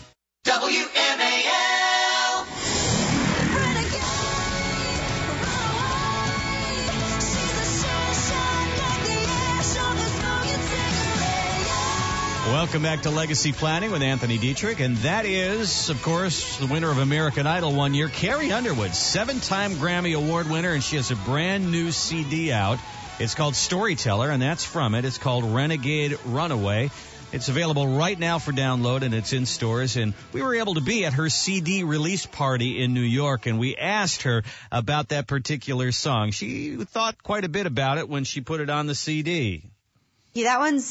[SPEAKER 12] WMAL.
[SPEAKER 20] Welcome back to Legacy Planning with Anthony Dietrich, and that is, of course, the winner of American Idol one year, Carrie Underwood, 7-time Grammy Award winner, and she has a brand new CD out. It's called Storyteller, and that's from it. It's called Renegade Runaway. It's available right now for download, and it's in stores. And we were able to be at her CD release party in New York, and we asked her about that particular song. She thought quite a bit about it when she put it on the CD.
[SPEAKER 2] Yeah, that one's,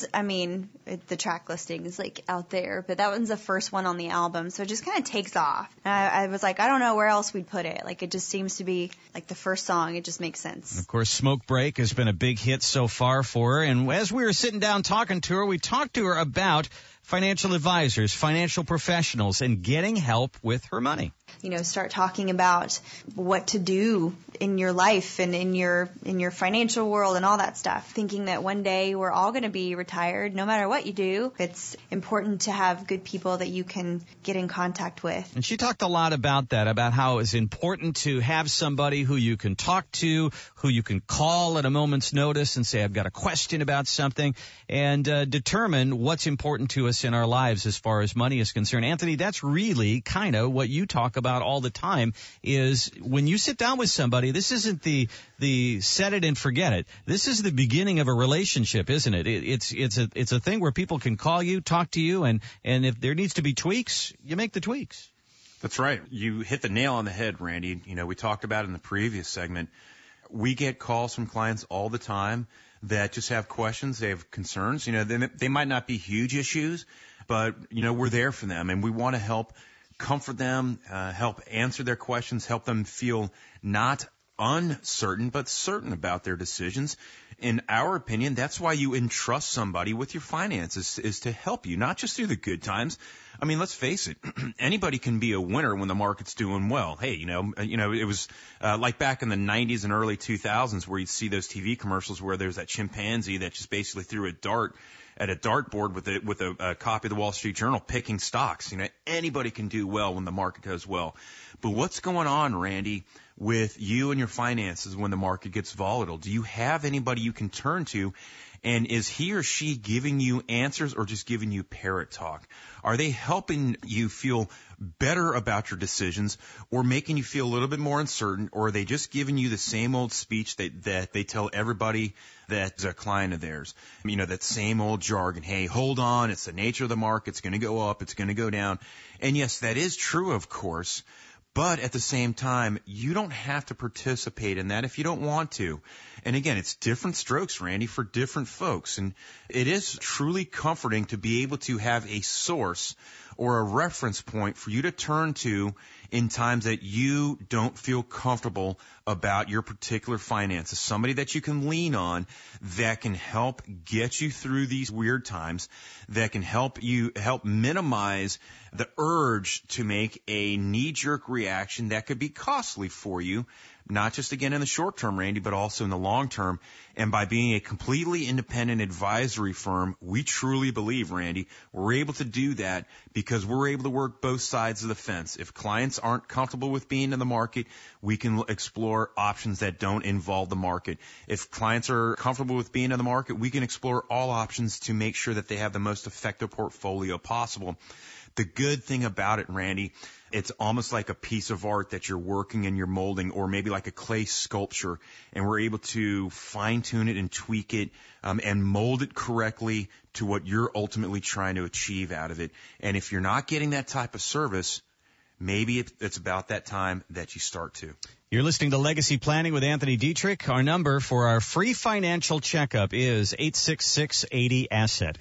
[SPEAKER 2] the track listing is out there, but that one's the first one on the album, so it just kind of takes off. And I was like, I don't know where else we'd put it. It just seems to be the first song. It just makes sense.
[SPEAKER 20] And of course, Smoke Break has been a big hit so far for her. And as we were sitting down talking to her, we talked to her about financial advisors, financial professionals, and getting help with her money.
[SPEAKER 2] Start talking about what to do in your life and in your financial world and all that stuff. Thinking that one day we're all going to be retired, no matter what you do. It's important to have good people that you can get in contact with.
[SPEAKER 20] And she talked a lot about that, about how it's important to have somebody who you can talk to, who you can call at a moment's notice and say, I've got a question about something, and determine what's important to us in our lives as far as money is concerned. Anthony, that's really kind of what you talk about all the time, is when you sit down with somebody, this isn't the set it and forget it. This is the beginning of a relationship, isn't it? It's a thing where people can call you, talk to you, and if there needs to be tweaks, you make the tweaks.
[SPEAKER 19] That's right. You hit the nail on the head, Randy. We talked about it in the previous segment. We get calls from clients all the time that just have questions, they have concerns. They might not be huge issues, but we're there for them, and we want to help comfort them, help answer their questions, help them feel not uncertain, but certain about their decisions. In our opinion, that's why you entrust somebody with your finances, is to help you, not just through the good times. Let's face it, anybody can be a winner when the market's doing well. Hey, it was like back in the 90s and early 2000s where you'd see those TV commercials where there's that chimpanzee that just basically threw a dart at a dartboard with a copy of the Wall Street Journal picking stocks. Anybody can do well when the market goes well. But what's going on, Randy, with you and your finances when the market gets volatile? Do you have anybody you can turn to? And is he or she giving you answers or just giving you parrot talk? Are they helping you feel better about your decisions or making you feel a little bit more uncertain, or are they just giving you the same old speech that they tell everybody that's a client of theirs? That same old jargon. Hey, hold on. It's the nature of the market. It's going to go up. It's going to go down. And yes, that is true, of course. But at the same time, you don't have to participate in that if you don't want to. And again, it's different strokes, Randy, for different folks. And it is truly comforting to be able to have a source or a reference point for you to turn to in times that you don't feel comfortable about your particular finances. Somebody that you can lean on that can help get you through these weird times, that can help minimize the urge to make a knee-jerk reaction that could be costly for you, not just, again, in the short term, Randy, but also in the long term. And by being a completely independent advisory firm, we truly believe, Randy, we're able to do that because we're able to work both sides of the fence. If clients aren't comfortable with being in the market, we can explore options that don't involve the market. If clients are comfortable with being in the market, we can explore all options to make sure that they have the most effective portfolio possible. The good thing about it, Randy, it's almost like a piece of art that you're working and you're molding, or maybe like a clay sculpture, and we're able to fine-tune it and tweak it and mold it correctly to what you're ultimately trying to achieve out of it. And if you're not getting that type of service, maybe it's about that time that you start to.
[SPEAKER 20] You're listening to Legacy Planning with Anthony Dietrich. Our number for our free financial checkup is 866-80-ASSET.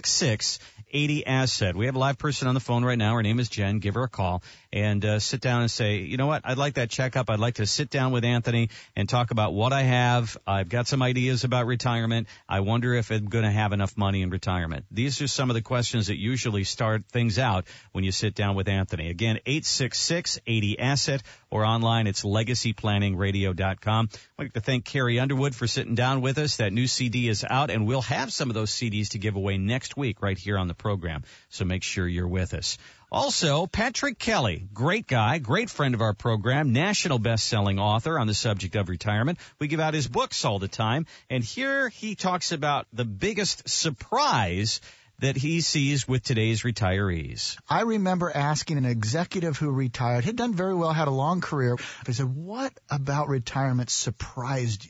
[SPEAKER 20] 866-80-ASSET. We have a live person on the phone right now. Her name is Jen. Give her a call and sit down and say, you know what, I'd like that checkup. I'd like to sit down with Anthony and talk about what I have. I've got some ideas about retirement. I wonder if I'm going to have enough money in retirement. These are some of the questions that usually start things out when you sit down with Anthony. Again, 866-80-ASSET, or online it's legacyplanningradio.com. I'd like to thank Carrie Underwood for sitting down with us. That new CD is out, and we'll have some of those CDs to give away next week right here on the program, so make sure you're with us. Also, Patrick Kelly, great guy, great friend of our program, national best-selling author on the subject of retirement. We give out his books all the time, and here he talks about the biggest surprise that he sees with today's retirees.
[SPEAKER 11] I remember asking an executive who retired, had done very well, had a long career. I said, what about retirement surprised you?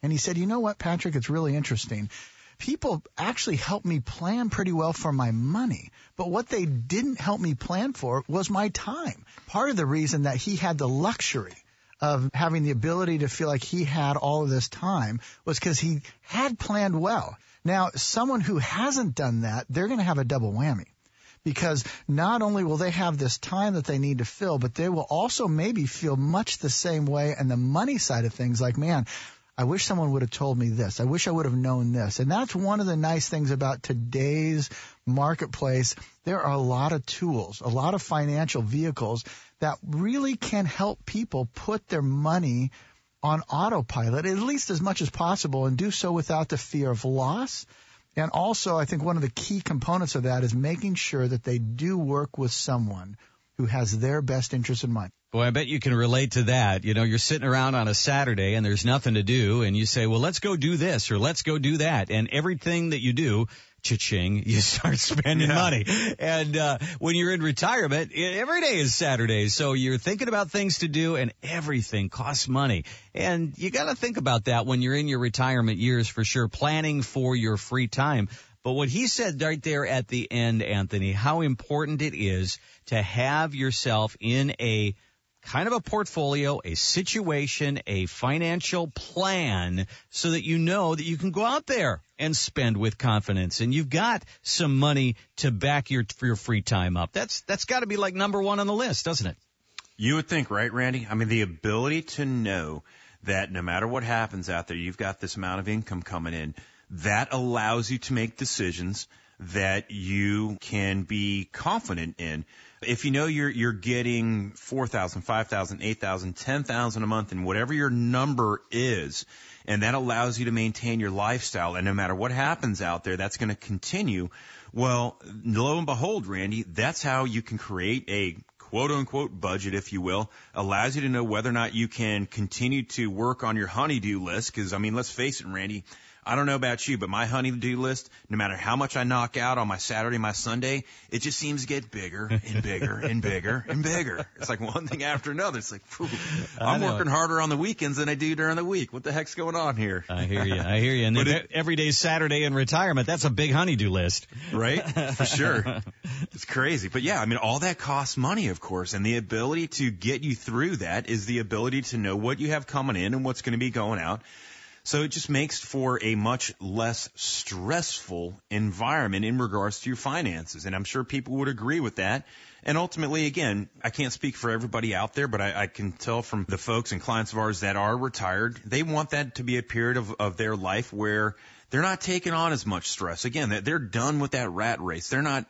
[SPEAKER 11] And he said, you know what, Patrick, it's really interesting. People actually helped me plan pretty well for my money, but what they didn't help me plan for was my time. Part of the reason that he had the luxury of having the ability to feel like he had all of this time was because he had planned well. Now, someone who hasn't done that, they're going to have a double whammy. Because not only will they have this time that they need to fill, but they will also maybe feel much the same way on the money side of things, like, man, I wish someone would have told me this. I wish I would have known this. And that's one of the nice things about today's marketplace. There are a lot of tools, a lot of financial vehicles that really can help people put their money on autopilot, at least as much as possible, and do so without the fear of loss. And also, I think one of the key components of that is making sure that they do work with someone who has their best interest in mind.
[SPEAKER 20] Boy, I bet you can relate to that. You know, you're sitting around on a Saturday and there's nothing to do, and you say, well, let's go do this or let's go do that. And everything that you do, cha-ching, you start spending money. And when you're in retirement, every day is Saturday. So you're thinking about things to do, and everything costs money. And you got to think about that when you're in your retirement years, for sure, planning for your free time. But what he said right there at the end, Anthony, how important it is to have yourself in a kind of a portfolio, a situation, a financial plan, so that you know that you can go out there and spend with confidence, and you've got some money to back your free time up. That's got to be like number one on the list, doesn't it?
[SPEAKER 19] You would think, right, Randy? I mean, the ability to know that no matter what happens out there, you've got this amount of income coming in, that allows you to make decisions that you can be confident in. If you know you're getting $4,000, $5,000, $8,000, $10,000 a month, and whatever your number is, and that allows you to maintain your lifestyle, and no matter what happens out there, that's going to continue. Well, lo and behold, Randy, that's how you can create a quote-unquote budget, if you will, allows you to know whether or not you can continue to work on your honey-do list. Because, I mean, let's face it, Randy, I don't know about you, but my honey-do list, no matter how much I knock out on my Saturday, my Sunday, it just seems to get bigger and bigger and bigger and bigger. It's like one thing after another. It's like, phew, I'm working harder on the weekends than I do during the week. What the heck's going on here?
[SPEAKER 20] I hear you. And every day Saturday in retirement, that's a big honey-do list.
[SPEAKER 19] Right? For sure. It's crazy. But yeah, I mean, all that costs money, of course, and the ability to get you through that is the ability to know what you have coming in and what's going to be going out. So it just makes for a much less stressful environment in regards to your finances. And I'm sure people would agree with that. And ultimately, again, I can't speak for everybody out there, but I can tell from the folks and clients of ours that are retired, they want that to be a period of their life where they're not taking on as much stress. Again, they're done with that rat race. They're not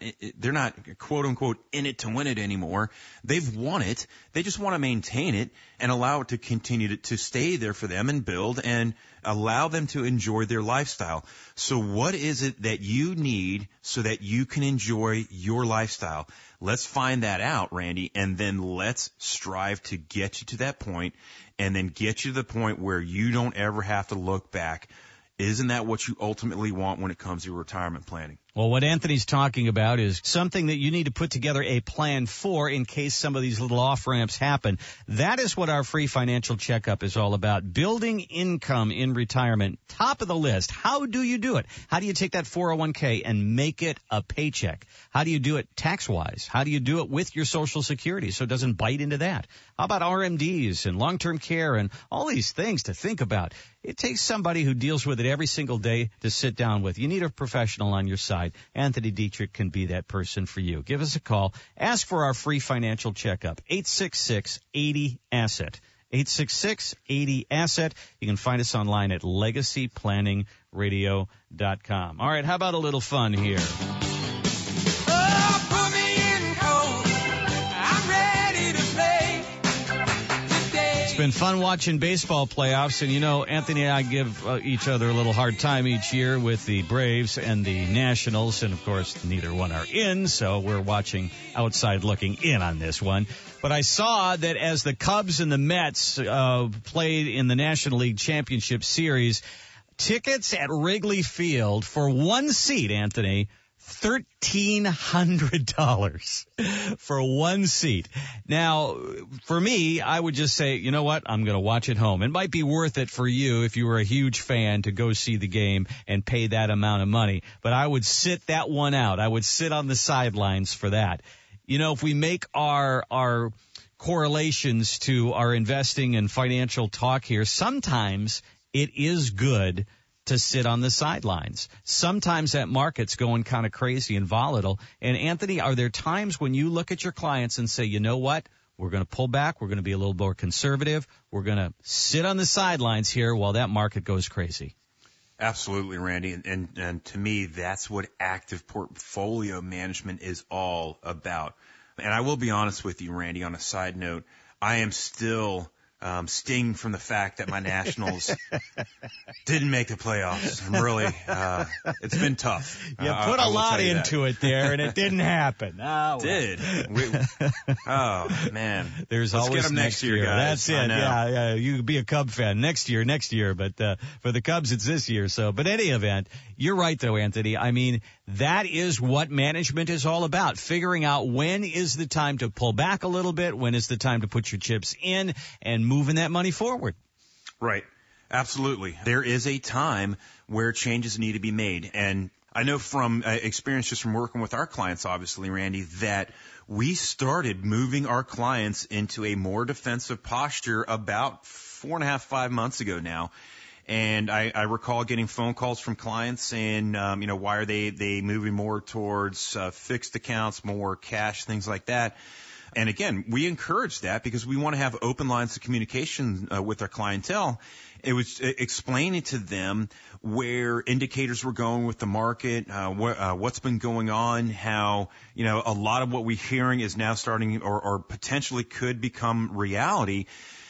[SPEAKER 19] quote unquote in it to win it anymore. They've won it. They just want to maintain it and allow it to continue to stay there for them and build and allow them to enjoy their lifestyle. So what is it that you need so that you can enjoy your lifestyle? Let's find that out, Randy, and then let's strive to get you to that point and then get you to the point where you don't ever have to look back. Isn't that what you ultimately want when it comes to your retirement planning?
[SPEAKER 20] Well, what Anthony's talking about is something that you need to put together a plan for in case some of these little off-ramps happen. That is what our free financial checkup is all about. Building income in retirement. Top of the list. How do you do it? How do you take that 401k and make it a paycheck? How do you do it tax-wise? How do you do it with your Social Security so it doesn't bite into that? How about RMDs and long-term care and all these things to think about? It takes somebody who deals with it every single day to sit down with. You need a professional on your side. Anthony Dietrich can be that person for you. Give us a call. Ask for our free financial checkup. 866-80-ASSET. 866-80-ASSET. You can find us online at legacyplanningradio.com. All right, how about a little fun here? It's been fun watching baseball playoffs, and you know, Anthony and I give each other a little hard time each year with the Braves and the Nationals, and of course, neither one are in, so we're watching outside looking in on this one. But I saw that as the Cubs and the Mets played in the National League Championship Series, tickets at Wrigley Field for one seat, Anthony, $1,300 for one seat. Now, for me, I would just say, you know what? I'm going to watch at home. It might be worth it for you if you were a huge fan to go see the game and pay that amount of money. But I would sit that one out. I would sit on the sidelines for that. You know, if we make our correlations to our investing and financial talk here, sometimes it is good to sit on the sidelines. Sometimes that market's going kind of crazy and volatile. And Anthony, are there times when you look at your clients and say, you know what? We're going to pull back. We're going to be a little more conservative. We're going to sit on the sidelines here while that market goes crazy.
[SPEAKER 19] Absolutely, Randy. And to me, that's what active portfolio management is all about. And I will be honest with you, Randy, on a side note, I am still stinged from the fact that my Nationals didn't make the playoffs. I'm really, it's been tough.
[SPEAKER 20] You put a lot into it there, and it didn't happen. Oh,
[SPEAKER 19] did. Oh, man.
[SPEAKER 20] Let's
[SPEAKER 19] get them next year, guys.
[SPEAKER 20] That's it. Yeah. You could be a Cub fan next year. But for the Cubs, it's this year. So, but any event, you're right, though, Anthony. I mean, that is what management is all about, figuring out when is the time to pull back a little bit, when is the time to put your chips in, and moving that money forward.
[SPEAKER 19] Right. Absolutely. There is a time where changes need to be made. And I know from experience just from working with our clients, obviously, Randy, that we started moving our clients into a more defensive posture about 4.5, 5 months ago now. And I recall getting phone calls from clients saying, why are they moving more towards fixed accounts, more cash, things like that. And again, we encourage that because we want to have open lines of communication with our clientele. It was explaining to them where indicators were going with the market, what's been going on, how, a lot of what we're hearing is now starting or potentially could become reality.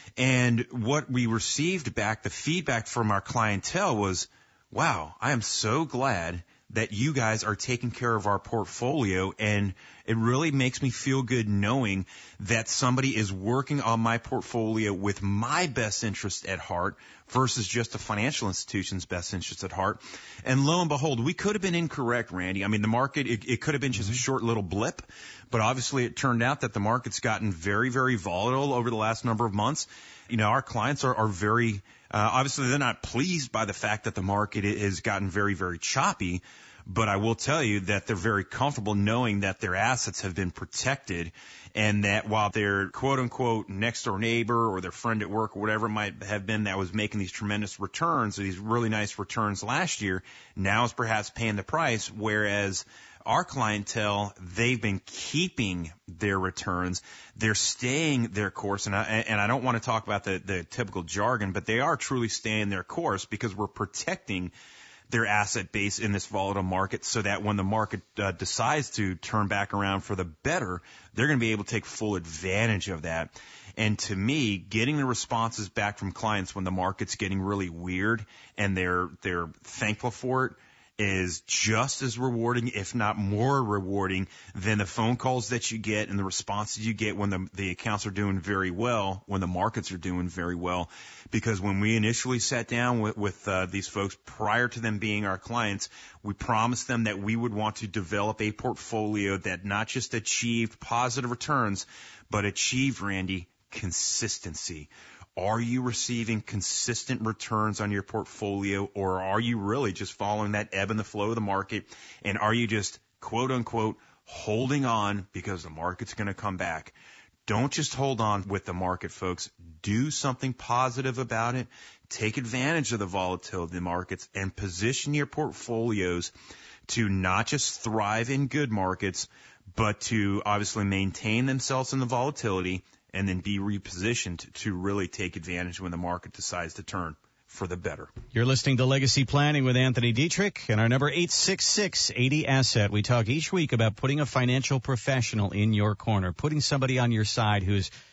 [SPEAKER 19] And what we received back, the feedback from our clientele was, wow, I am so glad that you guys are taking care of our portfolio, and it really makes me feel good knowing that somebody is working on my portfolio with my best interest at heart versus just a financial institution's best interest at heart. And lo and behold, we could have been incorrect, Randy. I mean, the market, it could have been just a short little blip, but obviously it turned out that the market's gotten very, very volatile over the last number of months. Our clients are very, obviously they're not pleased by the fact that the market has gotten very, very choppy. But I will tell you that they're very comfortable knowing that their assets have been protected, and that while their quote-unquote next-door neighbor or their friend at work or whatever it might have been that was making these tremendous returns or these really nice returns last year, now is perhaps paying the price, whereas our clientele, they've been keeping their returns. They're staying their course. And I don't want to talk about the typical jargon, but they are truly staying their course because we're protecting their asset base in this volatile market so that when the market decides to turn back around for the better, they're going to be able to take full advantage of that. And to me, getting the responses back from clients when the market's getting really weird and they're thankful for it is just as rewarding, if not more rewarding, than the phone calls that you get and the responses you get when the accounts are doing very well, when the markets are doing very well. Because when we initially sat down with these folks prior to them being our clients, we promised them that we would want to develop a portfolio that not just achieved positive returns, but achieved, Randy, consistency. Are you receiving consistent returns on your portfolio, or are you really just following that ebb and the flow of the market? And are you just, quote unquote, holding on because the market's going to come back? Don't just hold on with the market, folks. Do something positive about it. Take advantage of the volatility of the markets and position your portfolios to not just thrive in good markets, but to obviously maintain themselves in the volatility and then be repositioned to really take advantage when the market decides to turn for the better.
[SPEAKER 20] You're listening to Legacy Planning with Anthony Dietrich, and our number 866-80-ASSET. We talk each week about putting a financial professional in your corner, putting somebody on your side who's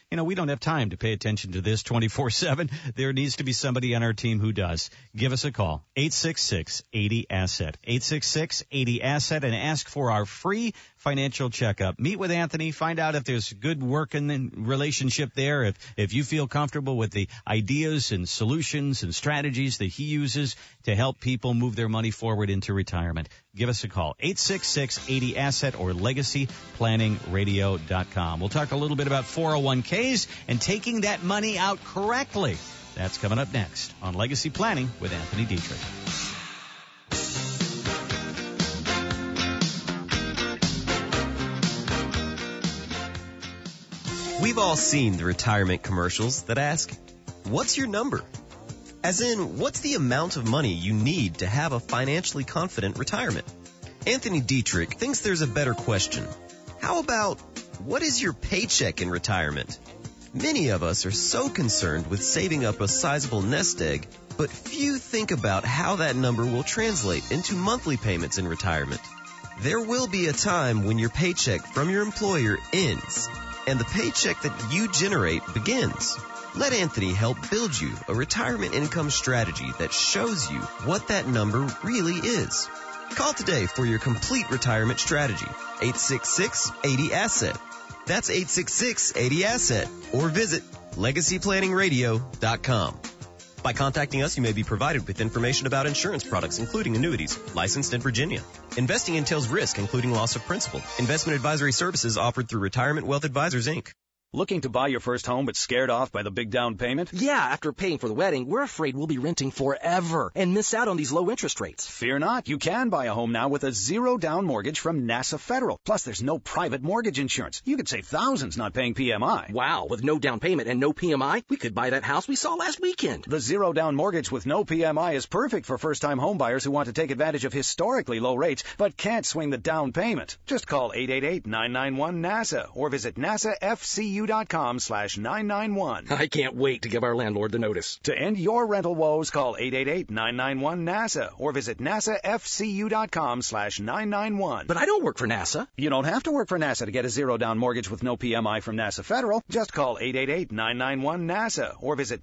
[SPEAKER 20] we don't have time to pay attention to this 24/7. There needs to be somebody on our team who does. Give us a call, 866-80-ASSET, 866-80-ASSET, and ask for our free financial checkup. Meet with Anthony, find out if there's good work in the relationship there, if you feel comfortable with the ideas and solutions and strategies that he uses to help people move their money forward into retirement. Give us a call, 866-80-ASSET or LegacyPlanningRadio.com. We'll talk a little bit about 401ks and taking that money out correctly. That's coming up next on Legacy Planning with Anthony Dietrich.
[SPEAKER 13] We've all seen the retirement commercials that ask, what's your number? As in, what's the amount of money you need to have a financially confident retirement? Anthony Dietrich thinks there's a better question. How about, what is your paycheck in retirement? Many of us are so concerned with saving up a sizable nest egg, but few think about how that number will translate into monthly payments in retirement. There will be a time when your paycheck from your employer ends, and the paycheck that you generate begins. Let Anthony help build you a retirement income strategy that shows you what that number really is. Call today for your complete retirement strategy. 866-80-ASSET. That's 866-80-ASSET. Or visit LegacyPlanningRadio.com. By contacting us, you may be provided with information about insurance products, including annuities, licensed in Virginia. Investing entails risk, including loss of principal. Investment advisory services offered through Retirement Wealth Advisors, Inc.
[SPEAKER 14] Looking to buy your first home but scared off by the big down payment?
[SPEAKER 15] Yeah, after paying for the wedding, we're afraid we'll be renting forever and miss out on these low interest rates.
[SPEAKER 14] Fear not. You can buy a home now with a zero-down mortgage from NASA Federal. Plus, there's no private mortgage insurance. You could save thousands not paying PMI.
[SPEAKER 15] Wow, with no down payment and no PMI, we could buy that house we saw last weekend.
[SPEAKER 14] The zero-down mortgage with no PMI is perfect for first-time home buyers who want to take advantage of historically low rates but can't swing the down payment. Just call 888-991-NASA or visit nasafcu.com/991.
[SPEAKER 15] I can't wait to give our landlord the notice.
[SPEAKER 14] To end your rental woes, call 888-991-NASA or visit nasafcu.com/991.
[SPEAKER 15] But I don't work for NASA.
[SPEAKER 14] You don't have to work for NASA to get a zero-down mortgage with no PMI from NASA Federal. Just call 888-991-NASA or visit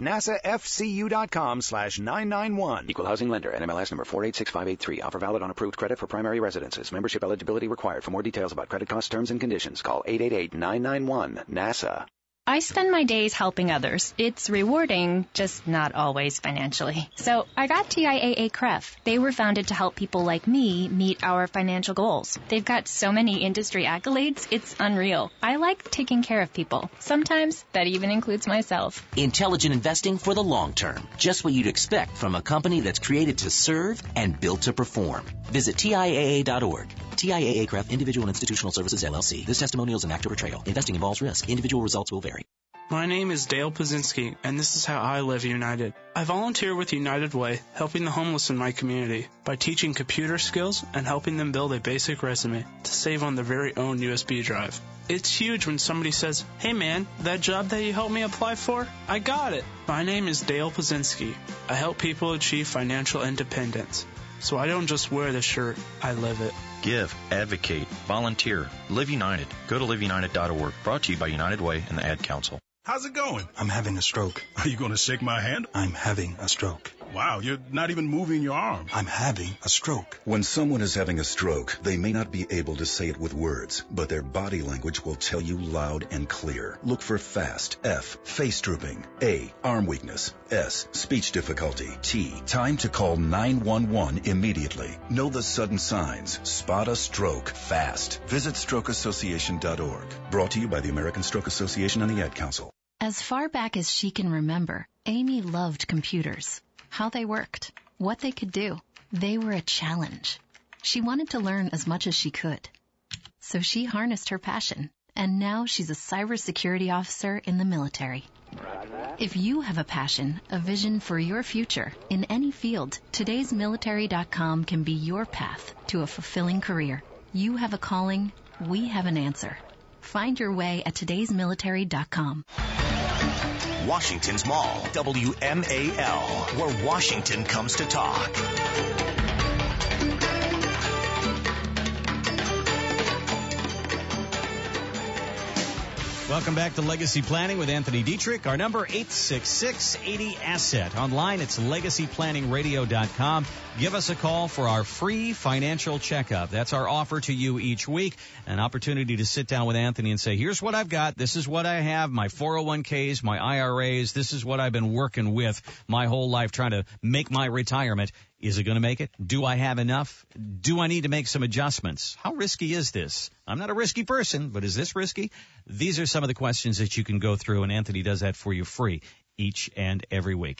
[SPEAKER 14] nasafcu.com/991.
[SPEAKER 17] Equal housing lender, NMLS number 486583. Offer valid on approved credit for primary residences. Membership eligibility required. For more details about credit cost terms and conditions, call 888-991-NASA.
[SPEAKER 1] I spend my days helping others. It's rewarding, just not always financially. So I got TIAA-CREF. They were founded to help people like me meet our financial goals. They've got so many industry accolades, it's unreal. I like taking care of people. Sometimes that even includes myself.
[SPEAKER 3] Intelligent investing for the long term. Just what you'd expect from a company that's created to serve and built to perform. Visit TIAA.org. TIAA-CREF Individual Institutional Services, LLC. This testimonial is an act or betrayal. Investing involves risk. Individual results will vary.
[SPEAKER 21] My name is Dale Pazinski, and this is how I live United. I volunteer with United Way, helping the homeless in my community by teaching computer skills and helping them build a basic resume to save on their very own USB drive. It's huge when somebody says, "Hey man, that job that you helped me apply for, I got it." My name is Dale Pazinski. I help people achieve financial independence. So I don't just wear the shirt, I live it.
[SPEAKER 22] Give, advocate, volunteer, Live United. Go to liveunited.org. Brought to you by United Way and the Ad Council.
[SPEAKER 23] How's it going?
[SPEAKER 24] I'm having a stroke.
[SPEAKER 23] Are you going to shake my hand?
[SPEAKER 24] I'm having a stroke.
[SPEAKER 23] Wow, you're not even moving your arm.
[SPEAKER 24] I'm having a stroke.
[SPEAKER 29] When someone is having a stroke, they may not be able to say it with words, but their body language will tell you loud and clear. Look for FAST. F, face drooping. A, arm weakness. S, speech difficulty. T, time to call 911 immediately. Know the sudden signs. Spot a stroke fast. Visit strokeassociation.org. Brought to you by the American Stroke Association and the Ad Council.
[SPEAKER 30] As far back as she can remember, Amy loved computers. How they worked, what they could do. They were a challenge. She wanted to learn as much as she could. So she harnessed her passion, and now she's a cybersecurity officer in the military. If you have a passion, a vision for your future in any field, todaysmilitary.com can be your path to a fulfilling career. You have a calling, we have an answer. Find your way at todaysmilitary.com.
[SPEAKER 31] Washington's Mall, WMAL, where Washington comes to talk.
[SPEAKER 20] Welcome back to Legacy Planning with Anthony Dietrich. Our number, 866-80-ASSET. Online, it's legacyplanningradio.com. Give us a call for our free financial checkup. That's our offer to you each week. An opportunity to sit down with Anthony and say, here's what I've got. This is what I have. My 401ks, my IRAs. This is what I've been working with my whole life trying to make my retirement. Is it going to make it? Do I have enough? Do I need to make some adjustments? How risky is this? I'm not a risky person, but is this risky? These are some of the questions that you can go through, and Anthony does that for you free each and every week.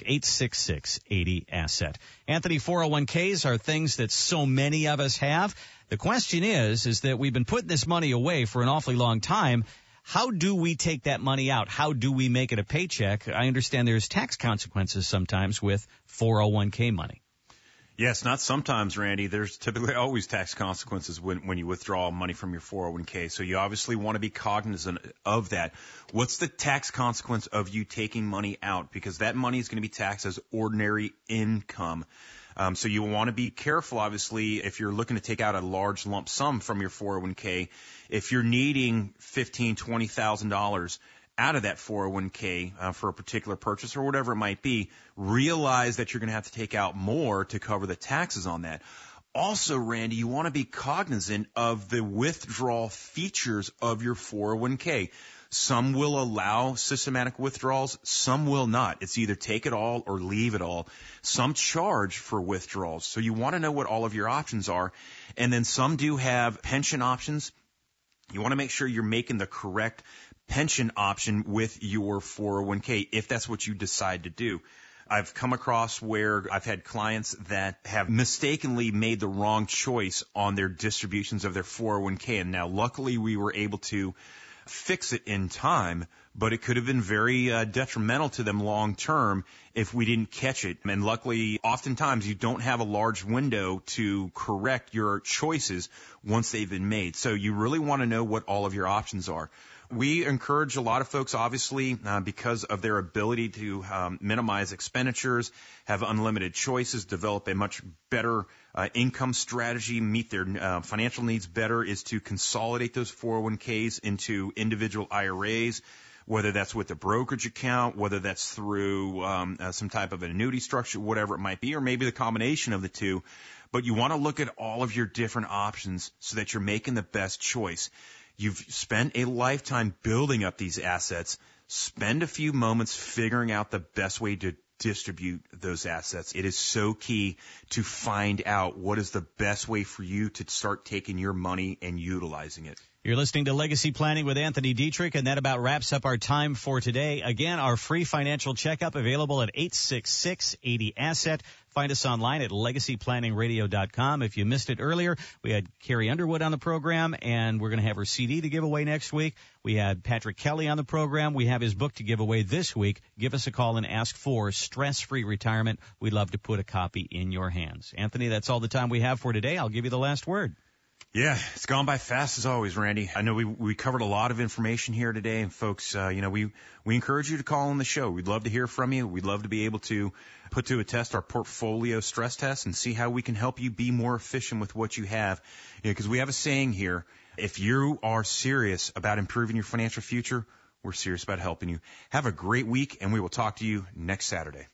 [SPEAKER 20] 866-80-ASSET. Anthony, 401ks are things that so many of us have. The question is that we've been putting this money away for an awfully long time. How do we take that money out? How do we make it a paycheck? I understand there's tax consequences sometimes with 401k money.
[SPEAKER 19] Yes, not sometimes, Randy. There's typically always tax consequences when you withdraw money from your 401k. So you obviously want to be cognizant of that. What's the tax consequence of you taking money out? Because that money is going to be taxed as ordinary income. So you want to be careful, obviously, if you're looking to take out a large lump sum from your 401k. If you're needing $15,000, $20,000 out of that 401k for a particular purchase or whatever it might be, realize that you're going to have to take out more to cover the taxes on that. Also, Randy, you want to be cognizant of the withdrawal features of your 401k. Some will allow systematic withdrawals, some will not. It's either take it all or leave it all. Some charge for withdrawals, so you want to know what all of your options are. And then some do have pension options. You want to make sure you're making the correct pension option with your 401k if that's what you decide to do. I've come across where I've had clients that have mistakenly made the wrong choice on their distributions of their 401k, and now luckily we were able to fix it in time, but it could have been very detrimental to them long term if we didn't catch it. And luckily, oftentimes you don't have a large window to correct your choices once they've been made. So you really want to know what all of your options are. We encourage a lot of folks, obviously, because of their ability to minimize expenditures, have unlimited choices, develop a much better income strategy, meet their financial needs better, is to consolidate those 401ks into individual IRAs, whether that's with a brokerage account, whether that's through some type of an annuity structure, whatever it might be, or maybe the combination of the two. But you want to look at all of your different options so that you're making the best choice. You've spent a lifetime building up these assets. Spend a few moments figuring out the best way to distribute those assets. It is so key to find out what is the best way for you to start taking your money and utilizing it.
[SPEAKER 20] You're listening to Legacy Planning with Anthony Dietrich, and that about wraps up our time for today. Again, our free financial checkup available at 866-80-ASSET. Find us online at legacyplanningradio.com. If you missed it earlier, we had Carrie Underwood on the program, and we're going to have her CD to give away next week. We had Patrick Kelly on the program. We have his book to give away this week. Give us a call and ask for Stress-Free Retirement. We'd love to put a copy in your hands. Anthony, that's all the time we have for today. I'll give you the last word.
[SPEAKER 19] Yeah, it's gone by fast as always, Randy. I know we covered a lot of information here today, and folks, we encourage you to call on the show. We'd love to hear from you. We'd love to be able to put to a test our portfolio stress test and see how we can help you be more efficient with what you have. Because we have a saying here, if you are serious about improving your financial future, we're serious about helping you. Have a great week, and we will talk to you next Saturday.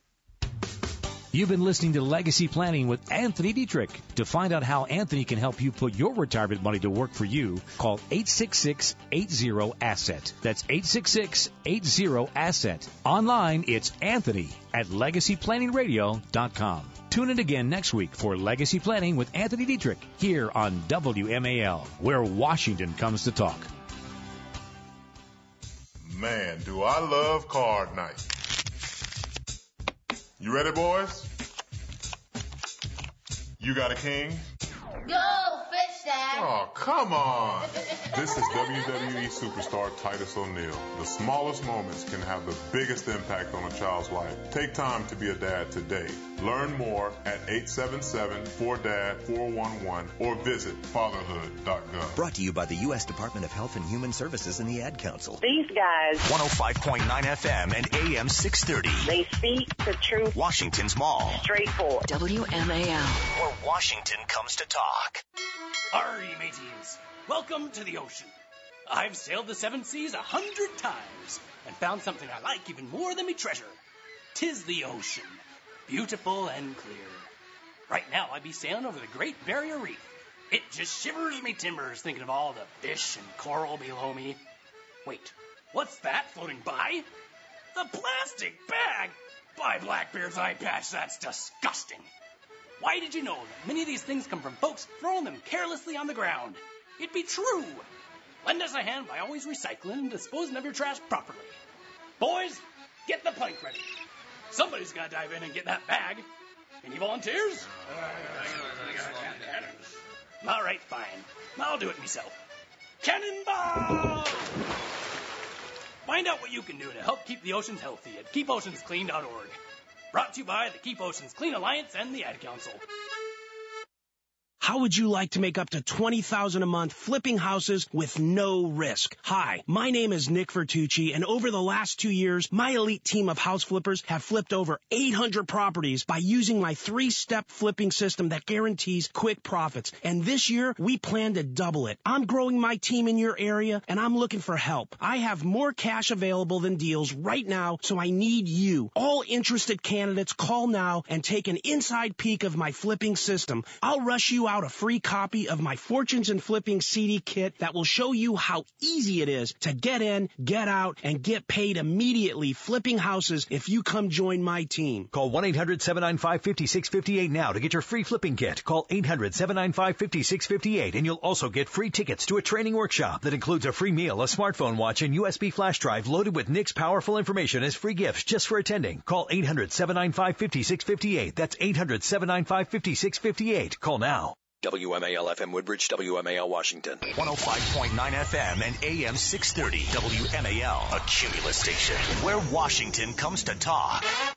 [SPEAKER 4] You've been listening to Legacy Planning with Anthony Dietrich. To find out how Anthony can help you put your retirement money to work for you, call 866-80-ASSET. That's 866-80-ASSET. Online, it's Anthony at legacyplanningradio.com. Tune in again next week for Legacy Planning with Anthony Dietrich here on WMAL, where Washington comes to talk.
[SPEAKER 5] Man, do I love card night. You ready, boys? You got a king?
[SPEAKER 6] Go, Fish Dad!
[SPEAKER 5] Oh, come on! This is WWE superstar Titus O'Neil. The smallest moments can have the biggest impact on a child's life. Take time to be a dad today. Learn more at 877-4DAD-411 or visit fatherhood.gov.
[SPEAKER 31] Brought to you by the U.S. Department of Health and Human Services and the Ad Council.
[SPEAKER 6] These guys.
[SPEAKER 31] 105.9 FM and AM 630.
[SPEAKER 6] They speak the truth.
[SPEAKER 31] Washington's Mall.
[SPEAKER 6] Straightforward.
[SPEAKER 30] WMAL.
[SPEAKER 7] I've sailed the seven seas 100 times and found something I like even more than me treasure. 'Tis the ocean, beautiful and clear. Right now I be sailing over the Great Barrier Reef. It just shivers me timbers thinking of all the fish and coral below me. Wait, what's that floating by? A plastic bag! By Blackbeard's eye patch, that's disgusting. Why did you know that many of these things come from folks throwing them carelessly on the ground? It be true. Lend us a hand by always recycling and disposing of your trash properly. Boys, get the plank ready. Somebody's got to dive in and get that bag. Any volunteers? All right, fine. I'll do it myself. Cannonball! Find out what you can do to help keep the oceans healthy at keepoceansclean.org. Brought to you by the Keep Oceans Clean Alliance and the Ad Council.
[SPEAKER 8] How would you like to make up to $20,000 a month flipping houses with no risk? Hi, my name is Nick Vertucci, and over the last 2 years, my elite team of house flippers have flipped over 800 properties by using my 3-step flipping system that guarantees quick profits. And this year, we plan to double it. I'm growing my team in your area, and I'm looking for help. I have more cash available than deals right now, so I need you. All interested candidates, call now and take an inside peek of my flipping system. I'll rush you out a free copy of my Fortunes in Flipping CD kit that will show you how easy it is to get in, get out, and get paid immediately flipping houses if you come join my team.
[SPEAKER 9] Call 1-800-795-5658 now to get your free flipping kit. Call 800-795-5658 and you'll also get free tickets to a training workshop that includes a free meal, a smartphone watch, and USB flash drive loaded with Nick's powerful information as free gifts just for attending. Call 800-795-5658. That's 800-795-5658. Call now.
[SPEAKER 10] WMAL FM Woodbridge, WMAL Washington.
[SPEAKER 12] 105.9 FM and AM 630 WMAL, a Cumulus station where Washington comes to talk.